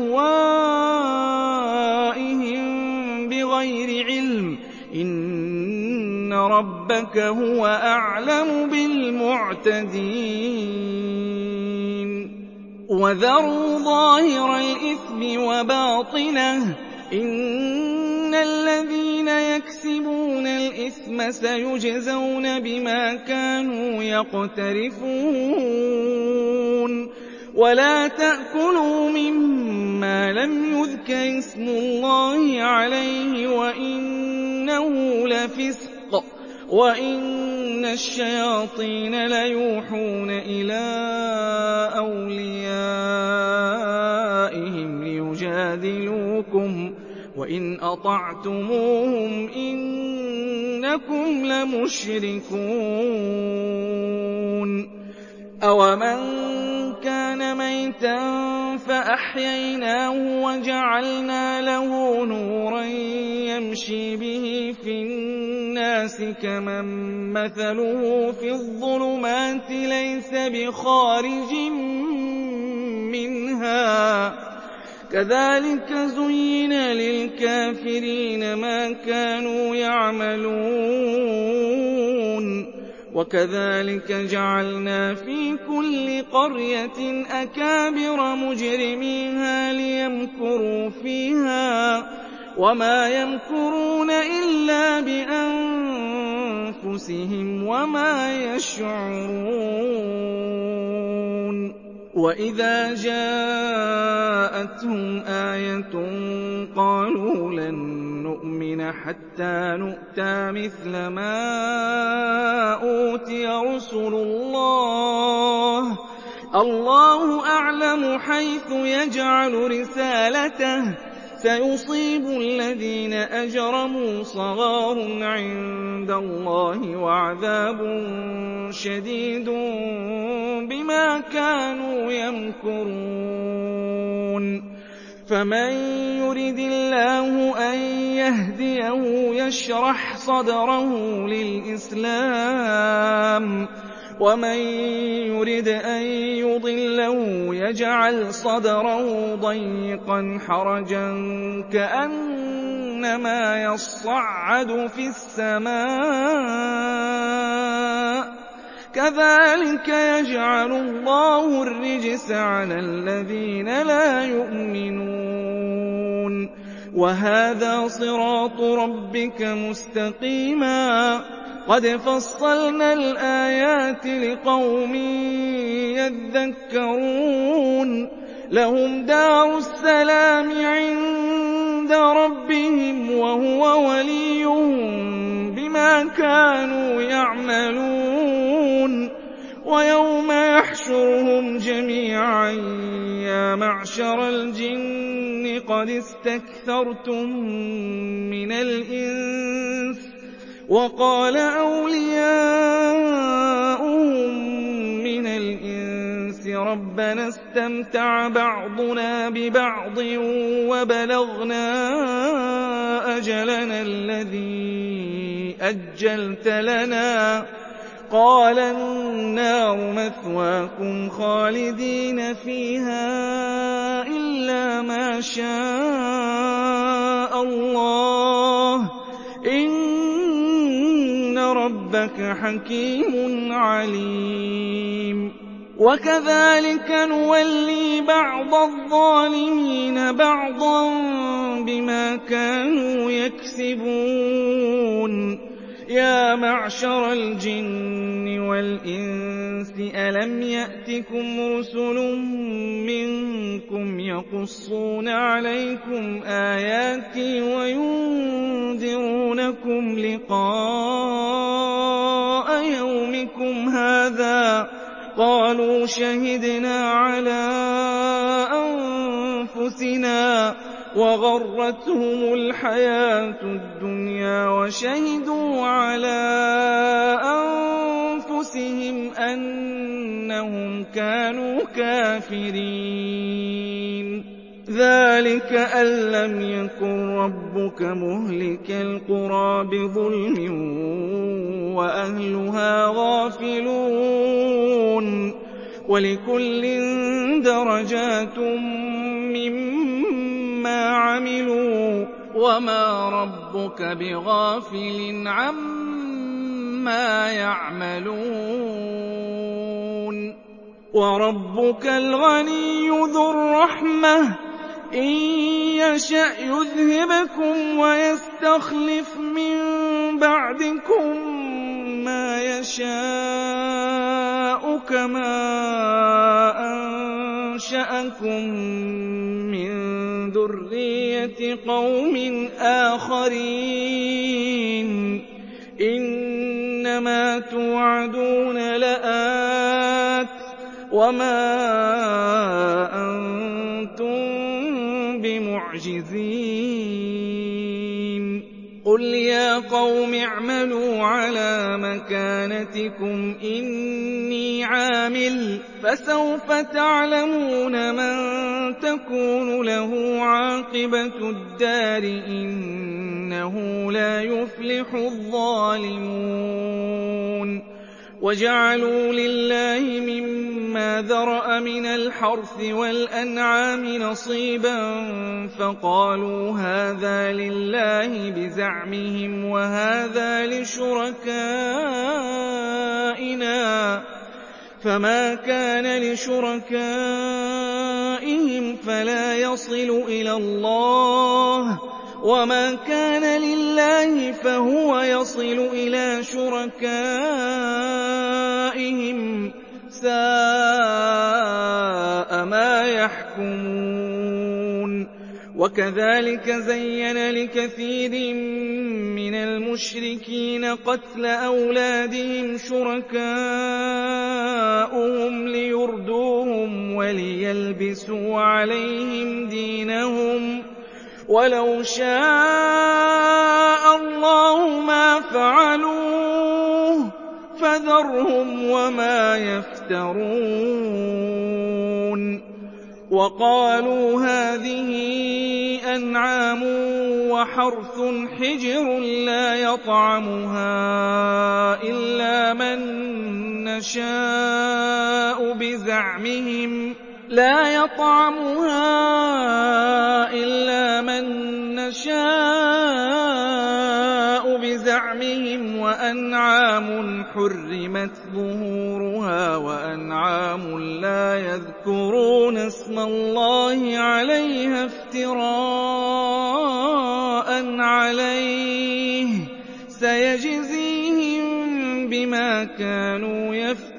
بِأَهْوَائِهِم بِغَيْرِ عِلْمٍ ۗ إِنَّ رَبَّكَ هُوَ أَعْلَمُ بِالْمُعْتَدِينَ وَذَرُوا ظَاهِرَ الْإِثْمِ وَبَاطِنَهُ ۚ إِنَّ الَّذِينَ يَكْسِبُونَ الْإِثْمَ سَيُجْزَوْنَ بِمَا كَانُوا يَقْتَرِفُونَ وَلَا تَأْكُلُوا مِمَّا لَمْ يُذْكَرِ اسْمُ اللَّهِ عَلَيْهِ وَإِنَّهُ لَفِسْقٌ ۗ وَإِنَّ الشَّيَاطِينَ لَيُوحُونَ إِلَىٰ أَوْلِيَائِهِمْ لِيُجَادِلُوكُمْ ۖ وَإِنْ أَطَعْتُمُوهُمْ إِنَّكُمْ لَمُشْرِكُونَ أَوَمَن كَانَ مَيْتًا فَأَحْيَيْنَاهُ وَجَعَلْنَا لَهُ نُورًا يَمْشِي بِهِ فِي النَّاسِ كَمَن مَّثَلُهُ فِي الظُّلُمَاتِ لَيْسَ بِخَارِجٍ مِّنْهَا ۚ كَذَٰلِكَ زُيِّنَ لِلْكَافِرِينَ مَا كَانُوا يَعْمَلُونَ وَكَذَٰلِكَ جَعَلْنَا فِي كُلِّ قَرْيَةٍ أَكَابِرَ مُجْرِمِيهَا لِيَمْكُرُوا فِيهَا ۖ وَمَا يَمْكُرُونَ إِلَّا بِأَنفُسِهِمْ أَنفُسِهِمْ وَمَا يَشْعُرُونَ وَإِذَا جَاءَتْهُمْ آيَةٌ قَالُوا لَن نُّؤْمِنَ حَتَّىٰ نُؤْتَىٰ مِثْلَ مَا أُوتِيَ رُسُلُ اللَّهِ ۘ اللَّهُ أَعْلَمُ حَيْثُ يَجْعَلُ رِسَالَتَهُ ۗ سَيُصِيبُ الَّذِينَ أَجْرَمُوا صَغَارٌ عِندَ اللَّهِ وَعَذَابٌ شَدِيدٌ بِمَا كَانُوا يَمْكُرُونَ فَمَن يُرِدِ اللَّهُ أَن يَهْدِيَهُ يَشْرَحْ صَدْرَهُ لِلْإِسْلَامِ ۖ وَمَن يُرِدْ أَن يُضِلَّهُ يَجْعَلْ صَدْرَهُ ضَيِّقًا حَرَجًا كَأَنَّمَا يَصَّعَّدُ فِي السَّمَاءِ ۚ كَذَٰلِكَ يَجْعَلُ اللَّهُ الرِّجْسَ عَلَى الَّذِينَ لَا يُؤْمِنُونَ وَهَٰذَا صِرَاطُ رَبِّكَ مُسْتَقِيمًا ۗ قَدْ فَصَّلْنَا الْآيَاتِ لِقَوْمٍ يَذَّكَّرُونَ لَهُمْ دَارُ السَّلَامِ عِندَ رَبِّهِمْ وَهُوَ وَلِيُّهُم بِمَا كَانُوا يَعْمَلُونَ وَيَوْمَ يَحْشُرُهُمْ جَمِيعًا يَا مَعْشَرَ الْجِنِّ قَدِ اسْتَكْثَرْتُم مِّنَ الْإِنسِ ۖ وَقَالَ أَوْلِيَاؤُهُم مِّنَ الْإِنسِ رَبَّنَا اسْتَمْتَعَ بَعْضُنَا بِبَعْضٍ وَبَلَغْنَا أَجَلَنَا الَّذِي أَجَّلْتَ لَنَا ۚ قَالَ النَّارُ مَثْوَاكُمْ خَالِدِينَ فِيهَا إِلَّا مَا شَاءَ اللَّهُ ۗ إِنَّ رَبَّكَ حَكِيمٌ عَلِيمٌ وَكَذَٰلِكَ نُوَلِّي بَعْضَ الظَّالِمِينَ بَعْضًا بِمَا كَانُوا يَكْسِبُونَ يَا مَعْشَرَ الْجِنِّ وَالْإِنسِ أَلَمْ يَأْتِكُمْ رُسُلٌ مِّنكُمْ يَقُصُّونَ عَلَيْكُمْ آيَاتِي وَيُنذِرُونَكُمْ لِقَاءَ يَوْمِكُمْ هَٰذَا ۚ قَالُوا شَهِدْنَا عَلَىٰ أَنفُسِنَا وَغَرَّتْهُمُ الْحَيَاةُ الدُّنْيَا وَشَهِدُوا عَلَىٰ أَنفُسِهِمْ أَنَّهُمْ كَانُوا كَافِرِينَ ذَٰلِكَ أَن لَّمْ يَكُن رَّبُّكَ مُهْلِكَ الْقُرَىٰ بِظُلْمٍ وَأَهْلُهَا غَافِلُونَ وَلِكُلٍّ دَرَجَاتٌ مِّمَّا عَمِلُوا ۚ وَمَا رَبُّكَ بِغَافِلٍ عَمَّا يَعْمَلُونَ وَرَبُّكَ الْغَنِيُّ ذُو الرَّحْمَةِ ۚ إِن يَشَأْ يُذْهِبْكُمْ وَيَسْتَخْلِفْ مِن بَعْدِكُم مَّا يَشَاءُ كَمَا أَنشَأَكُم مِّن ذُرِّيَّةِ قَوْمٍ آخَرِينَ إِنَّمَا تُوعَدُونَ لَآتٍ ۖ وَمَا أَنتُم بِمُعْجِزِينَ قُلْ يَا قَوْمِ اعْمَلُوا عَلَىٰ مَكَانَتِكُمْ إِنِّي عَامِلٌ ۖ فَسَوْفَ تَعْلَمُونَ مَن تَكُونُ لَهُ عَاقِبَةُ الدَّارِ ۗ إِنَّهُ لَا يُفْلِحُ الظَّالِمُونَ وَجَعَلُوا لِلَّهِ مِمَّا ذَرَأَ مِنَ الْحَرْثِ وَالْأَنْعَامِ نَصِيبًا فَقَالُوا هَٰذَا لِلَّهِ بِزَعْمِهِمْ وَهَٰذَا لِشُرَكَائِنَا ۖ فَمَا كَانَ لِشُرَكَائِهِمْ فَلَا يَصِلُ إِلَى اللَّهِ وما كان لله فهو يصل إلى شركائهم ساء ما يحكمون وكذلك زين لكثير من المشركين قتل أولادهم شركاؤهم ليردوهم وليلبسوا عليهم دينهم ولو شاء الله ما فعلوه فذرهم وما يفترون وقالوا هذه أنعام وحرث حجر لا يطعمها إلا من نشاء بزعمهم وأنعام حرمت ظهورها وأنعام لا يذكرون اسم الله عليها افتراء عليه سيجزيهم بما كانوا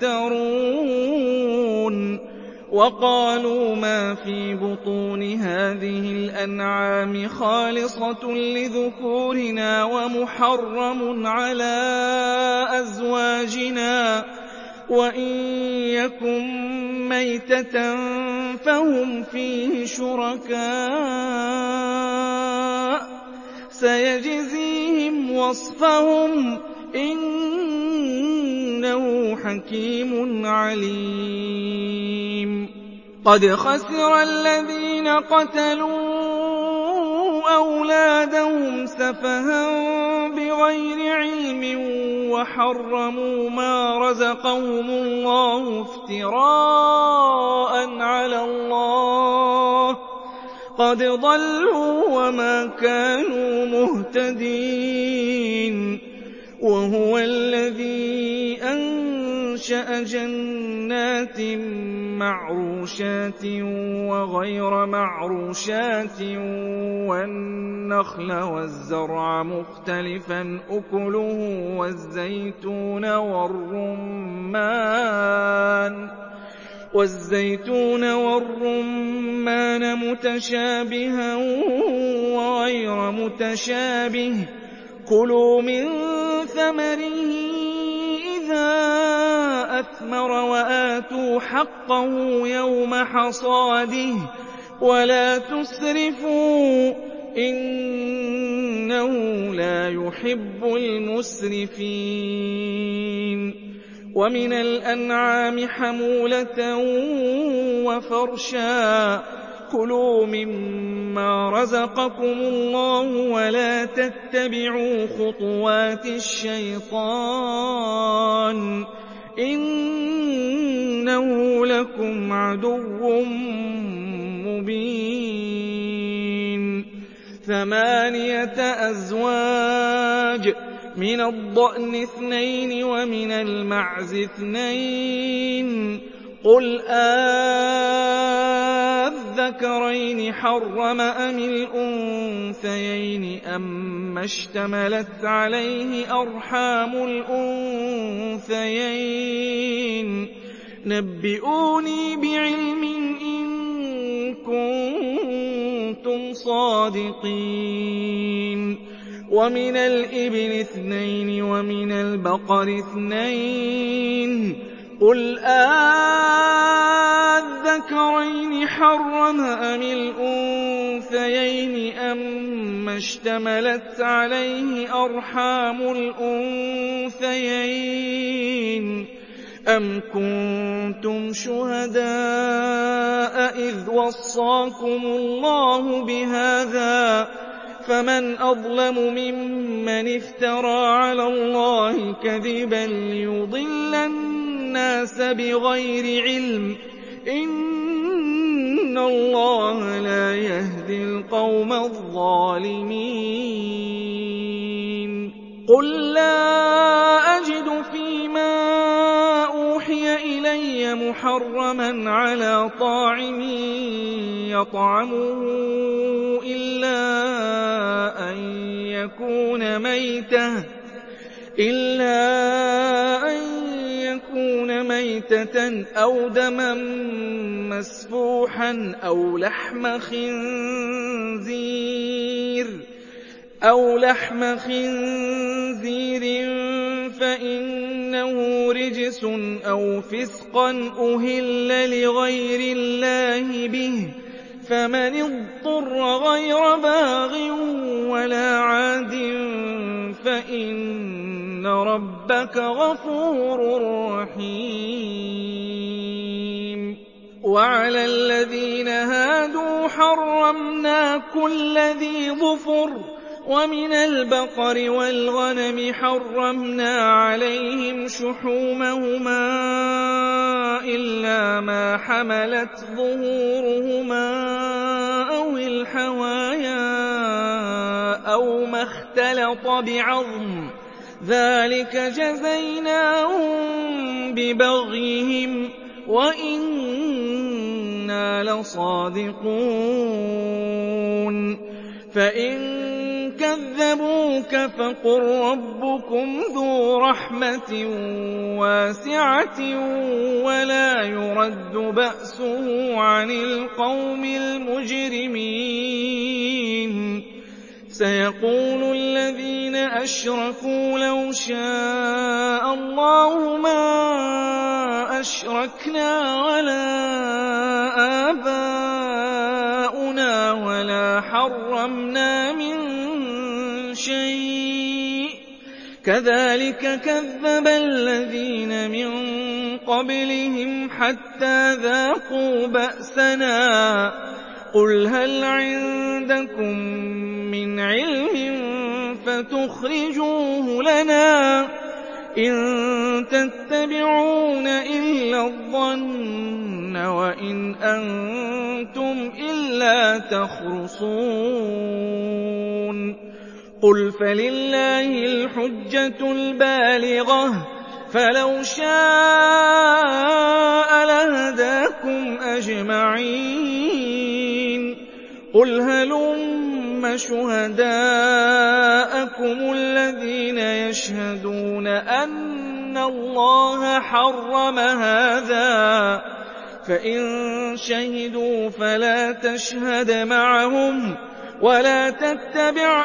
يفترون وقالوا ما في بطون هذه الأنعام خالصة لذكورنا ومحرم على أزواجنا وإن يكن ميتة فهم فيه شركاء سيجزيهم وصفهم إنه حكيم عليم قد خسر الذين قتلوا أولادهم سفها بغير علم وحرموا ما رزقهم الله افتراء على الله قد ضلوا وما كانوا مهتدين وهو الذي أنشأ جنات معروشات وغير معروشات والنخل والزرع مختلفا أكله والزيتون والرمان متشابها وغير متشابه كلوا من ثمره إذا أثمر وآتوا حقه يوم حصاده ولا تسرفوا إنه لا يحب المسرفين ومن الأنعام حمولة وفرشا كلوا مما رزقكم الله ولا تتبعوا خطوات الشيطان إنه لكم عدو مبين 8 أزواج من الضأن 2 ومن المعز 2 قل أذكرين حرم أم الأنثيين أما اشتملت عليه أرحام الأنثيين نبئوني بعلم إن كنتم صادقين ومن الإبل 2 ومن البقر 2 قل أذكرين حرم أم الأنثيين أما اشتملت عليه أرحام الأنثيين أم كنتم شهداء إذ وصاكم الله بهذا فمن أظلم ممن افترى على الله كذبا ليضل الناس بغير علم إن الله لا يهدي القوم الظالمين قل لا أجد فيما أوحي إلي الهدي محرما على طاعم يطعمه إلا أن يكون ميتة أو دما مسفوحا أو لحم خنزير فإنه رجس أو فسقا أهل لغير الله به، فمن اضطر غير باغ ولا عاد فإن ربك غفور رحيم. وعلى الذين هادوا حرمنا كل ذي ظفر، ومن البقر والغنم حرمنا عليهم شحومهما إلا ما حملت ظهورهما أو الحوايا أو ما اختلط بعظم، ذلك جزيناهم ببغيهم وإنا لصادقون. فإن كذبوك فقل ربكم ذو رحمة واسعة ولا يرد بأسه عن القوم المجرمين. سيقول الذين أشركوا لو شاء الله ما أشركنا ولا آباؤنا ولا حرمنا من شيء كذلك كذب الذين من قبلهم حتى ذاقوا بأسنا. قل هل عندكم من علم فتخرجوه لنا؟ إن تتبعون إلا الظن وإن أنتم إلا تخرصون. قل فلله الحجة البالغة، فلو شاء لهداكم أجمعين. قل هلم شهداءكم الذين يشهدون أن الله حرم هذا، فإن شهدوا فلا تشهد معهم ولا تتبع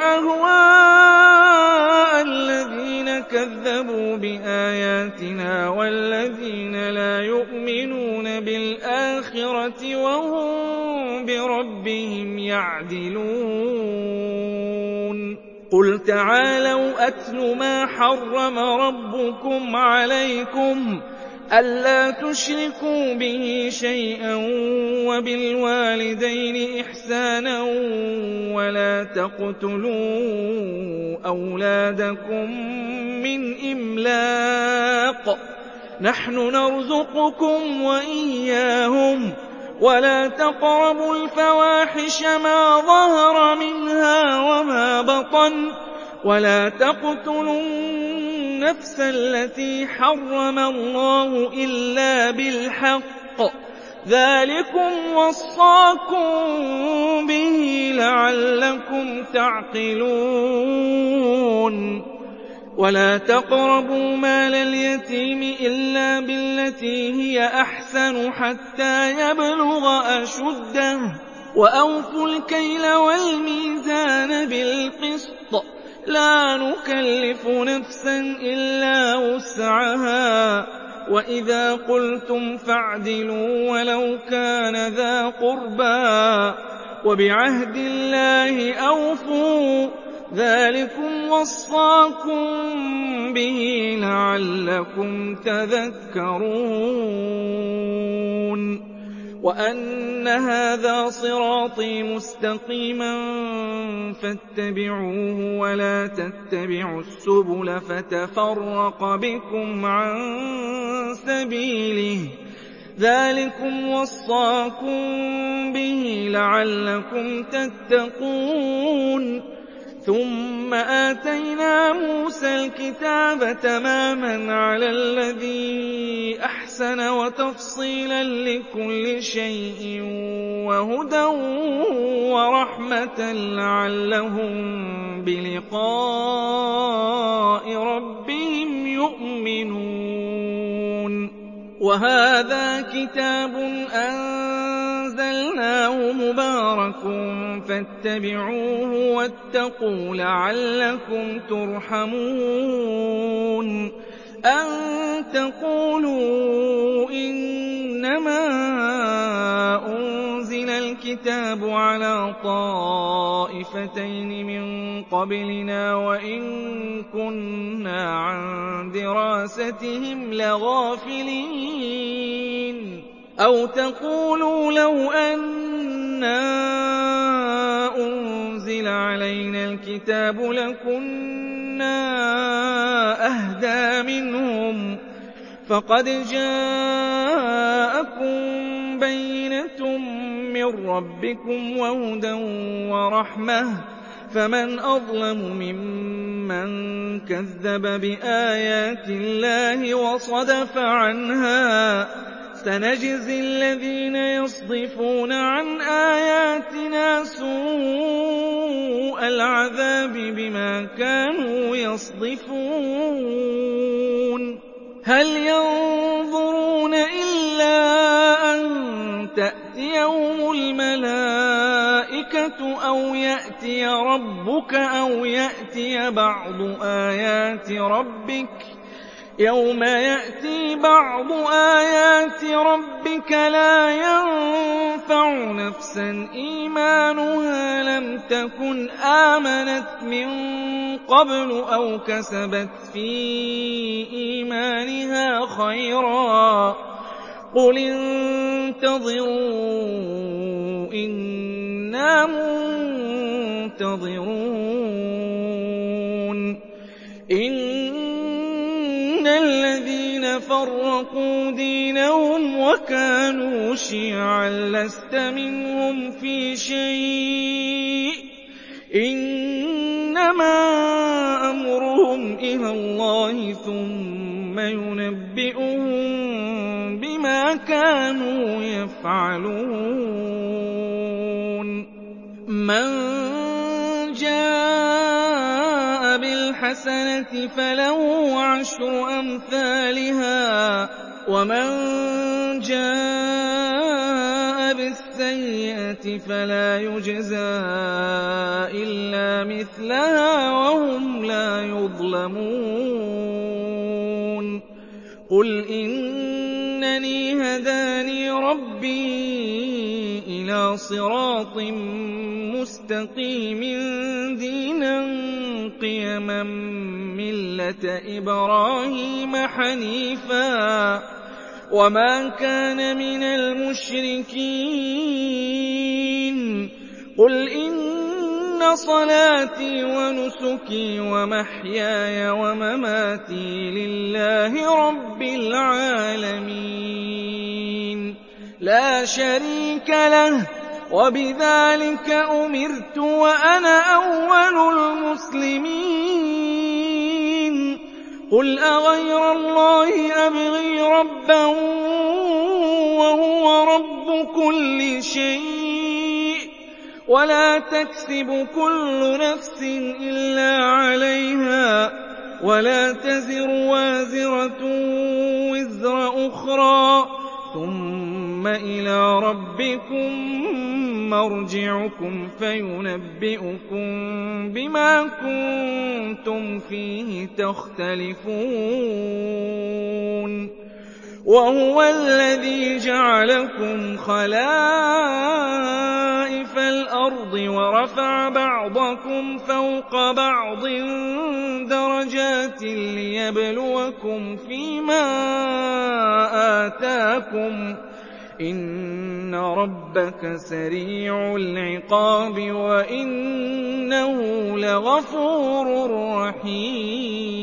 أهواء الذين كذبوا بآياتنا والذين لا يؤمنون بالآخرة وهم بربهم يعدلون. قل تعالوا أتل ما حرم ربكم عليكم ألا تشركوا به شيئا وبالوالدين إحسانا ولا تقتلوا أولادكم من إملاق، نحن نرزقكم وإياهم، ولا تقربوا الفواحش ما ظهر منها وما بطن، ولا تقتلوا النفس التي حرم الله إلا بالحق، ذلكم وصاكم به لعلكم تعقلون. ولا تقربوا مال اليتيم إلا بالتي هي أحسن حتى يبلغ أشده، وأوفوا الكيل والميزان بالقسط، لا نكلف نفسا إلا وسعها، وإذا قلتم فاعدلوا ولو كان ذا قربى، وبعهد الله أوفوا، ذلكم وصاكم به لعلكم تذكرون. وأن هذا صراطي مستقيما فاتبعوه ولا تتبعوا السبل فتفرق بكم عن سبيله، ذلكم وصاكم به لعلكم تتقون. ثم آتينا موسى الكتاب تماما على الذي أحسن أَحْسَنَ وَتَفْصِيلًا لِّكُلِّ شَيْءٍ وَهُدًى وَرَحْمَةً لَّعَلَّهُم بِلِقَاءِ رَبِّهِمْ يُؤْمِنُونَ وَهَٰذَا كِتَابٌ أَنزَلْنَاهُ مُبَارَكٌ فَاتَّبِعُوهُ وَاتَّقُوا لَعَلَّكُمْ تُرْحَمُونَ أَن تَقُولُوا إِنَّمَا أُنزِلَ الْكِتَابُ عَلَىٰ طَائِفَتَيْنِ مِن قَبْلِنَا وَإِن كُنَّا عَن دِرَاسَتِهِمْ لَغَافِلِينَ أَوْ تَقُولُوا لَوْ أَنَّا أُنزِلَ عَلَيْنَا الْكِتَابُ لَكُنَّا أَهْدَىٰ مِنْهُمْ ۚ فَقَدْ جَاءَكُم بَيِّنَةٌ مِّن رَّبِّكُمْ وَهُدًى وَرَحْمَةٌ ۚ فَمَنْ أَظْلَمُ مِمَّن كَذَّبَ بِآيَاتِ اللَّهِ وَصَدَفَ عَنْهَا ۗ سَنَجْزِي الَّذِينَ يَصْدِفُونَ عَنْ آيَاتِنَا سُوءَ الْعَذَابِ بِمَا كَانُوا يَصْدِفُونَ هَلْ يَنظُرُونَ إِلَّا أَن تَأْتِيَهُمُ الْمَلَائِكَةُ أَوْ يَأْتِيَ رَبُّكَ أَوْ يَأْتِيَ بَعْضُ آيَاتِ رَبِّكَ ۗ يَوْمَ يَأْتِي بَعْضُ آيَاتِ رَبِّكَ لَا يَنفَعُ نَفْسًا إِيمَانُهَا لَمْ تَكُنْ آمَنَتْ مِن قَبْلُ أَوْ كَسَبَتْ فِي إِيمَانِهَا خَيْرًا ۗ قُلِ انتَظِرُوا إِنَّا مُنتَظِرُونَ إِنَّ الَّذِينَ فَرَّقُوا دِينَهُمْ وَكَانُوا شِيَعًا لَّسْتَ مِنْهُمْ فِي شَيْءٍ ۚ إِنَّمَا أَمْرُهُمْ إِلَى اللَّهِ ثُمَّ يُنَبِّئُهُم بِمَا كَانُوا يَفْعَلُونَ مَن جَاءَ بِالْحَسَنَةِ فَلَهُ عَشْرُ أَمْثَالِهَا ۖ وَمَن جَاءَ بِالسَّيِّئَةِ فَلَا يُجْزَىٰ إِلَّا مِثْلَهَا وَهُمْ لَا يُظْلَمُونَ قُلْ إِنَّنِي هَدَانِي رَبِّي إِلَىٰ صِرَاطٍ مُّسْتَقِيمٍ دِينًا قِيَمًا مِّلَّةَ إِبْرَاهِيمَ حَنِيفًا ۖ وَمَا كَانَ مِنَ الْمُشْرِكِينَ قُلْ إِنَّ صَلَاتِي وَنُسُكِي وَمَحْيَايَ وَمَمَاتِي لِلَّهِ رَبِّ الْعَالَمِينَ لَا شَرِيكَ لَهُ ۖ وَبِذَٰلِكَ أُمِرْتُ وَأَنَا أَوَّلُ الْمُسْلِمِينَ قُلْ أَغَيْرَ اللَّهِ أَبْغِي رَبًّا وَهُوَ رَبُّ كُلِّ شَيْءٍ وَلَا تَكْسِبُ كُلُّ نَفْسٍ إِلَّا عَلَيْهَا وَلَا تَزِرُ وَازِرَةٌ وِزْرَ أُخْرَىٰ ثُمَّ إِلَىٰ رَبِّكُم مَّرْجِعُكُمْ فَيُنَبِّئُكُم بِمَا كُنتُمْ فِيهِ تَخْتَلِفُونَ وَهُوَ الَّذِي جَعَلَكُمْ خَلَائِفَ الْأَرْضِ وَرَفَعَ بَعْضَكُمْ فَوْقَ بَعْضٍ دَرَجَاتٍ لِّيَبْلُوَكُمْ فِيمَا آتَاكُمْ ۗ إِنَّ رَبَّكَ سَرِيعُ الْعِقَابِ وَإِنَّهُ لَغَفُورٌ رَّحِيمٌ